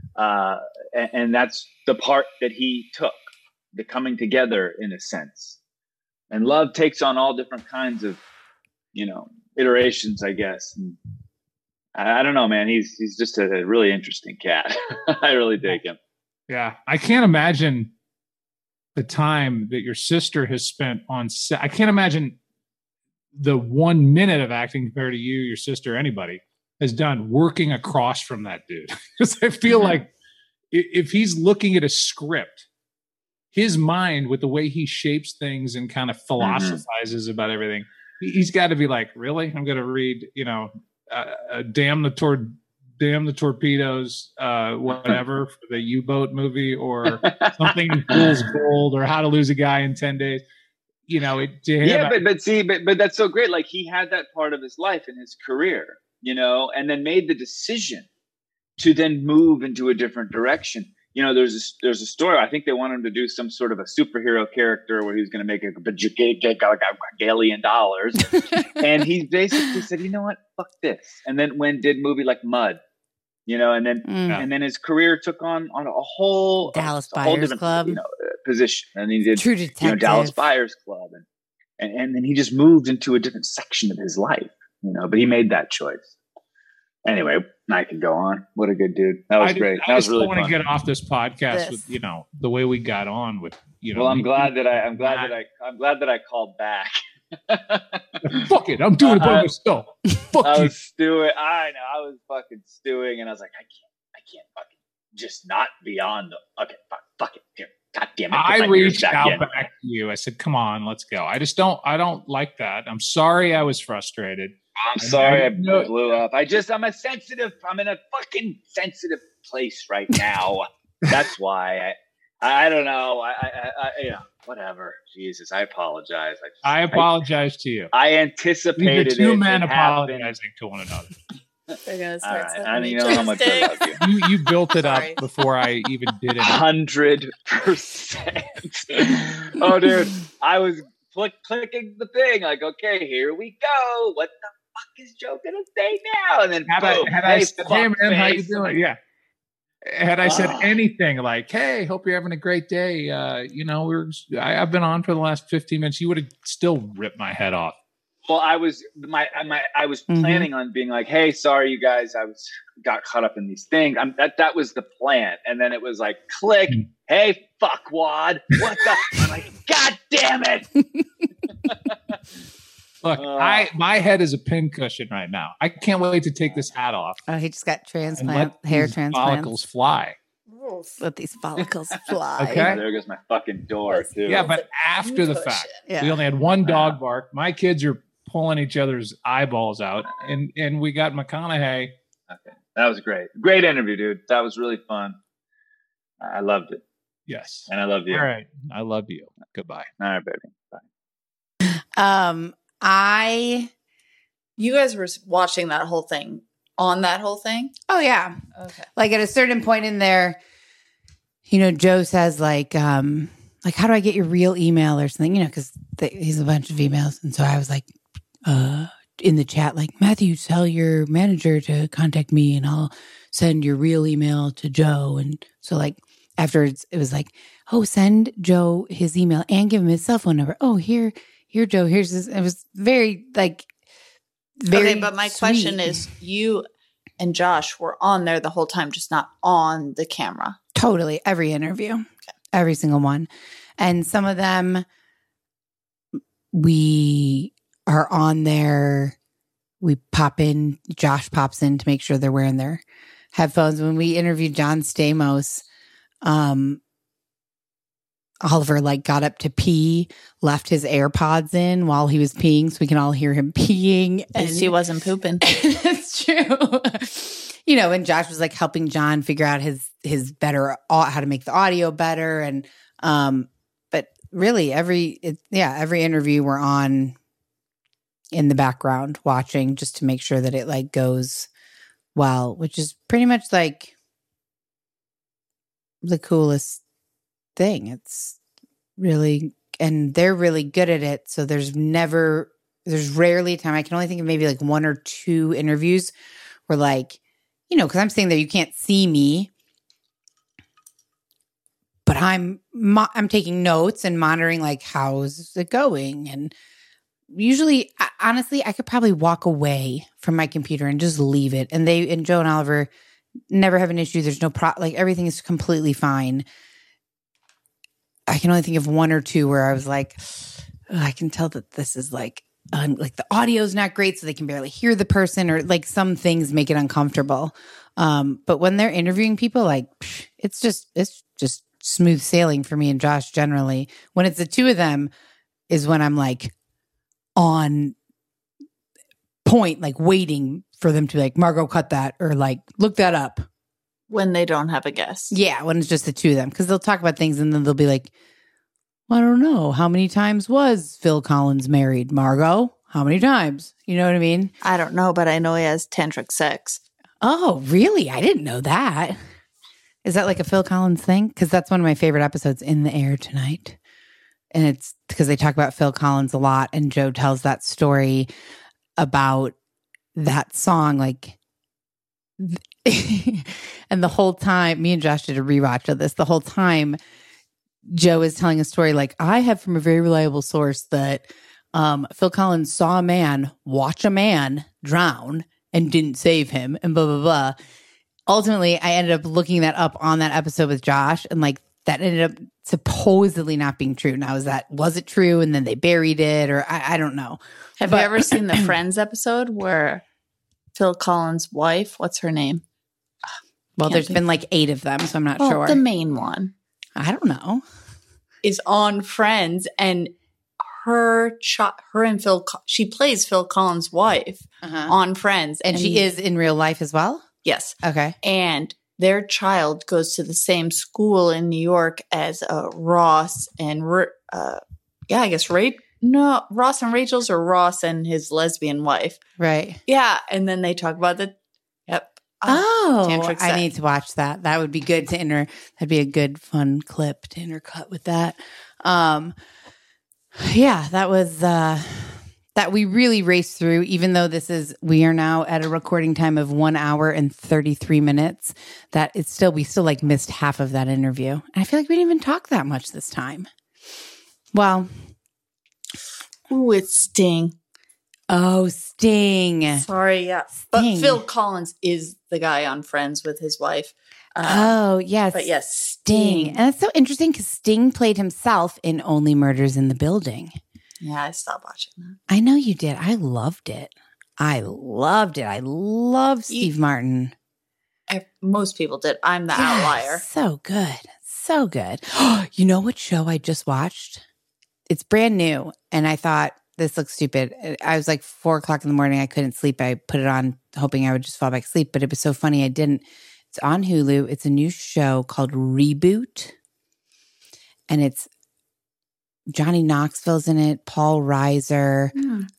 Speaker 5: And that's the part that he took, the coming together in a sense. And love takes on all different kinds of, you know, iterations, I guess. And I don't know, man. He's just a really interesting cat. I really dig him.
Speaker 4: Yeah. I can't imagine the time that your sister has spent on set. I can't imagine the 1 minute of acting compared to you, your sister, anybody has done working across from that dude. Because I feel like if he's looking at a script, his mind, with the way he shapes things and kind of philosophizes about everything, he's got to be like, really? I'm going to read, you know, damn the torpedoes, whatever, for the U-boat movie, or something fool's gold, or how to lose a guy in 10 days. You know,
Speaker 5: but that's so great. Like, he had that part of his life in his career, you know, and then made the decision to then move into a different direction. You know, there's a story. I think they want him to do some sort of a superhero character where he's going to make a bajillion dollars. And he basically said, you know what, fuck this. And then did movie like Mud, you know, and then his career took on a whole
Speaker 1: Dallas Buyers Club,
Speaker 5: you know, position. And he did
Speaker 1: True Detective,
Speaker 5: you know, Dallas Buyers Club, and then he just moved into a different section of his life, you know. But he made that choice. Anyway, I can go on. What a good dude. That was great. That was really fun.
Speaker 4: I want to get off this podcast with, you know, the way we got on with, you know.
Speaker 5: Well, I'm glad that I called back.
Speaker 4: Fuck it. I'm doing it by myself. Fuck you.
Speaker 5: I was stewing. I know. I was fucking stewing, and I was like, I can't fucking just not be on the. Okay, fuck it. Here. God damn it.
Speaker 4: I reached out back to you. I said, come on, let's go. I don't like that. I'm sorry I was frustrated.
Speaker 5: I'm sorry I blew up. I'm in a fucking sensitive place right now. That's why I don't know. I whatever. Jesus, I apologize.
Speaker 4: I apologize to you.
Speaker 5: I anticipated
Speaker 4: two men apologizing to one another.
Speaker 2: They're gonna start
Speaker 5: right. I know how much I love you.
Speaker 4: You built it up before I even did it.
Speaker 5: 100%. Oh, dude, I was clicking the thing like, okay, here we go. What the fuck is Joe gonna say now? And then
Speaker 4: I said, hey man, how you doing? Yeah. Had I said anything like, hey, hope you're having a great day. You know, I've been on for the last 15 minutes. You would have still ripped my head off.
Speaker 5: Well, I was planning on being like, hey, sorry, you guys, got caught up in these things. That was the plan. And then it was like, click, hey, fuckwad. What the? I'm like, God damn it.
Speaker 4: Look, my head is a pincushion right now. I can't wait to take this hat off.
Speaker 1: Oh, he just got hair transplants.
Speaker 4: Follicles fly.
Speaker 1: Let these follicles fly.
Speaker 4: Okay.
Speaker 5: There goes my fucking door, too.
Speaker 4: Yeah, but after the fact, we only had one dog bark. My kids are pulling each other's eyeballs out, and we got McConaughey.
Speaker 5: Okay, that was great. Great interview, dude. That was really fun. I loved it.
Speaker 4: Yes,
Speaker 5: and I love you.
Speaker 4: All right, I love you. Goodbye.
Speaker 5: All right, baby. Bye.
Speaker 2: You guys were watching that whole thing. On that whole thing?
Speaker 1: Oh yeah.
Speaker 2: Okay.
Speaker 1: Like at a certain point in there, you know, Joe says like, how do I get your real email or something? You know, because he's a bunch of emails, and so I was like, in the chat, like, Matthew, tell your manager to contact me, and I'll send your real email to Joe. And so like afterwards, it was like, oh, send Joe his email and give him his cell phone number. Oh, here, Joe. Here's this. It was very very.
Speaker 2: Okay, but my question is, you and Josh were on there the whole time, just not on the camera.
Speaker 1: Totally. Every interview. Okay. Every single one. And some of them we are on there. We pop in, Josh pops in to make sure they're wearing their headphones. When we interviewed John Stamos, Oliver like got up to pee, left his AirPods in while he was peeing so we can all hear him peeing.
Speaker 2: And he wasn't pooping.
Speaker 1: That's true. You know, and Josh was like helping John figure out his better, how to make the audio better. And, but really every interview we're on in the background watching just to make sure that it like goes well, which is pretty much like the coolest thing. It's really, and they're really good at it. So there's rarely a time, I can only think of maybe like 1 or 2 interviews where like, you know, because I'm sitting there, you can't see me, but I'm taking notes and monitoring like how's it going. And usually, honestly, I could probably walk away from my computer and just leave it. And Joe and Oliver never have an issue. There's no like everything is completely fine. I can only think of 1 or 2 where I was like, I can tell that this is like the audio's not great, so they can barely hear the person, or like some things make it uncomfortable. But when they're interviewing people, like it's just smooth sailing for me and Josh generally. When it's the 2 of them is when I'm like on point, like waiting for them to be like, Margot, cut that, or like look that up.
Speaker 2: When they don't have a guest.
Speaker 1: Yeah, when it's just the 2 of them. Because they'll talk about things and then they'll be like, I don't know. How many times was Phil Collins married? Margot? How many times? You know what I mean?
Speaker 2: I don't know, but I know he has tantric sex.
Speaker 1: Oh, really? I didn't know that. Is that like a Phil Collins thing? Because that's one of my favorite episodes in the air tonight. And it's because they talk about Phil Collins a lot. And Joe tells that story about that song, like, and the whole time, me and Josh did a rewatch of this. The whole time, Joe is telling a story like, I have from a very reliable source that Phil Collins saw a man watch a man drown and didn't save him, and blah, blah, blah. Ultimately, I ended up looking that up on that episode with Josh, and like that ended up supposedly not being true. Now, was it true? And then they buried it, or I don't know.
Speaker 2: Have you ever seen the Friends episode where Phil Collins' wife, what's her name?
Speaker 1: Well, there's been like 8 of them, so I'm not sure.
Speaker 2: The main one.
Speaker 1: I don't know.
Speaker 2: Is on Friends, and her and Phil, she plays Phil Collins' wife on Friends.
Speaker 1: And she is in real life as well?
Speaker 2: Yes.
Speaker 1: Okay.
Speaker 2: And their child goes to the same school in New York as Ross and, Ross and Rachel's, or Ross and his lesbian wife.
Speaker 1: Right.
Speaker 2: Yeah. And then they talk about
Speaker 1: tantric sex. I need to watch that. That would be good to that'd be a good fun clip to intercut with that. Yeah, that was that we really raced through, even though we are now at a recording time of 1 hour and 33 minutes. We still like missed half of that interview. And I feel like we didn't even talk that much this time. Well,
Speaker 2: ooh, it's Sting.
Speaker 1: Oh, Sting.
Speaker 2: Sorry, yeah. Sting. But Phil Collins is the guy on Friends with his wife.
Speaker 1: Yes.
Speaker 2: But yes, Sting.
Speaker 1: And it's so interesting because Sting played himself in Only Murders in the Building.
Speaker 2: Yeah, I stopped watching that.
Speaker 1: I know you did. I loved it. I love Steve Martin.
Speaker 2: Most people did. I'm the outlier.
Speaker 1: So good. So good. You know what show I just watched? It's brand new. And I thought, this looks stupid. I was like 4:00 in the morning. I couldn't sleep. I put it on hoping I would just fall back asleep, but it was so funny I didn't. It's on Hulu. It's a new show called Reboot. And it's Johnny Knoxville's in it, Paul Reiser,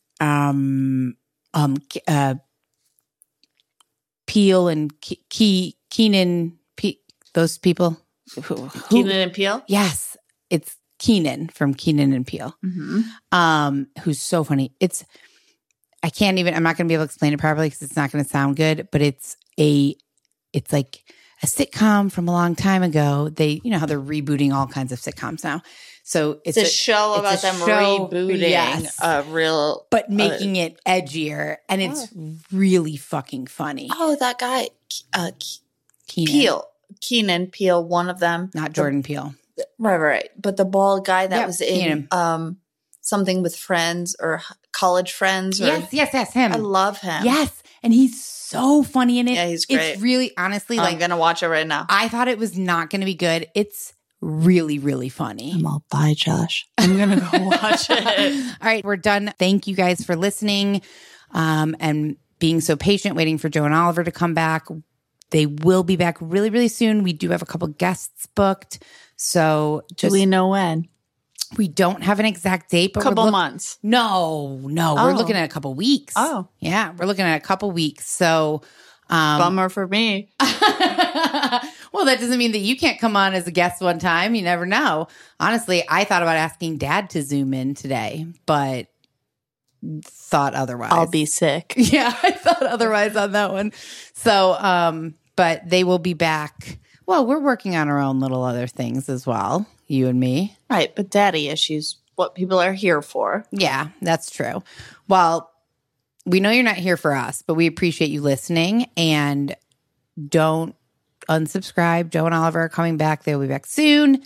Speaker 1: Peele and Keenan, those people.
Speaker 2: Keenan and Peele?
Speaker 1: Yes. It's Keenan from Keenan and Peele, who's so funny. I'm not going to be able to explain it properly because it's not going to sound good, but it's like a sitcom from a long time ago. You know how they're rebooting all kinds of sitcoms now. So it's
Speaker 2: a show about them rebooting a real,
Speaker 1: but making it edgier, and it's really fucking funny.
Speaker 2: Oh, that guy, Keenan Peele, one of them,
Speaker 1: not Jordan Peele.
Speaker 2: Right. But the bald guy that was in Something with Friends or College Friends. Or,
Speaker 1: yes, him.
Speaker 2: I love him.
Speaker 1: Yes, and he's so funny in it.
Speaker 2: Yeah, he's great.
Speaker 1: It's really, honestly,
Speaker 2: I'm going to watch it right now.
Speaker 1: I thought it was not going to be good. It's really, really funny.
Speaker 2: I'm all, bye, Josh. I'm going to go watch it.
Speaker 1: All right, we're done. Thank you guys for listening and being so patient, waiting for Joe and Oliver to come back. They will be back really, really soon. We do have a couple guests booked. So
Speaker 2: do we know when?
Speaker 1: We don't have an exact date, but
Speaker 2: couple months.
Speaker 1: No. We're looking at a couple weeks.
Speaker 2: Oh.
Speaker 1: Yeah, we're looking at a couple weeks. So
Speaker 2: bummer for me.
Speaker 1: Well, that doesn't mean that you can't come on as a guest one time. You never know. Honestly, I thought about asking Dad to Zoom in today, but thought otherwise.
Speaker 2: I'll be sick.
Speaker 1: Yeah, I thought otherwise on that one. So, but they will be back. Well, we're working on our own little other things as well, you and me.
Speaker 2: Right, but daddy issues, what people are here for.
Speaker 1: Yeah, that's true. Well, we know you're not here for us, but we appreciate you listening, and don't unsubscribe. Joe and Oliver are coming back. They'll be back soon,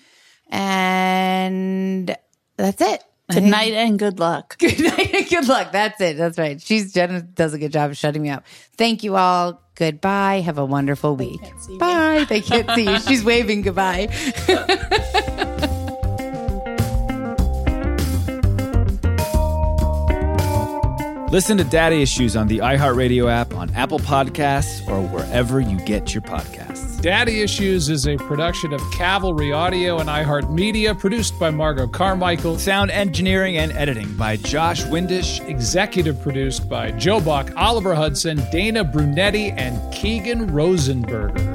Speaker 1: and that's it.
Speaker 2: Good night and good luck.
Speaker 1: Good night and good luck. That's it. That's right. Jenna does a good job of shutting me up. Thank you all. Goodbye. Have a wonderful week. Bye. They can't see you. She's waving goodbye.
Speaker 9: Listen to Daddy Issues on the iHeartRadio app, on Apple Podcasts, or wherever you get your podcasts.
Speaker 4: Daddy Issues is a production of Cavalry Audio and iHeartMedia, produced by Margot Carmichael.
Speaker 9: Sound engineering and editing by Josh Windish.
Speaker 4: Executive produced by Joe Buck, Oliver Hudson, Dana Brunetti, and Keegan Rosenberger.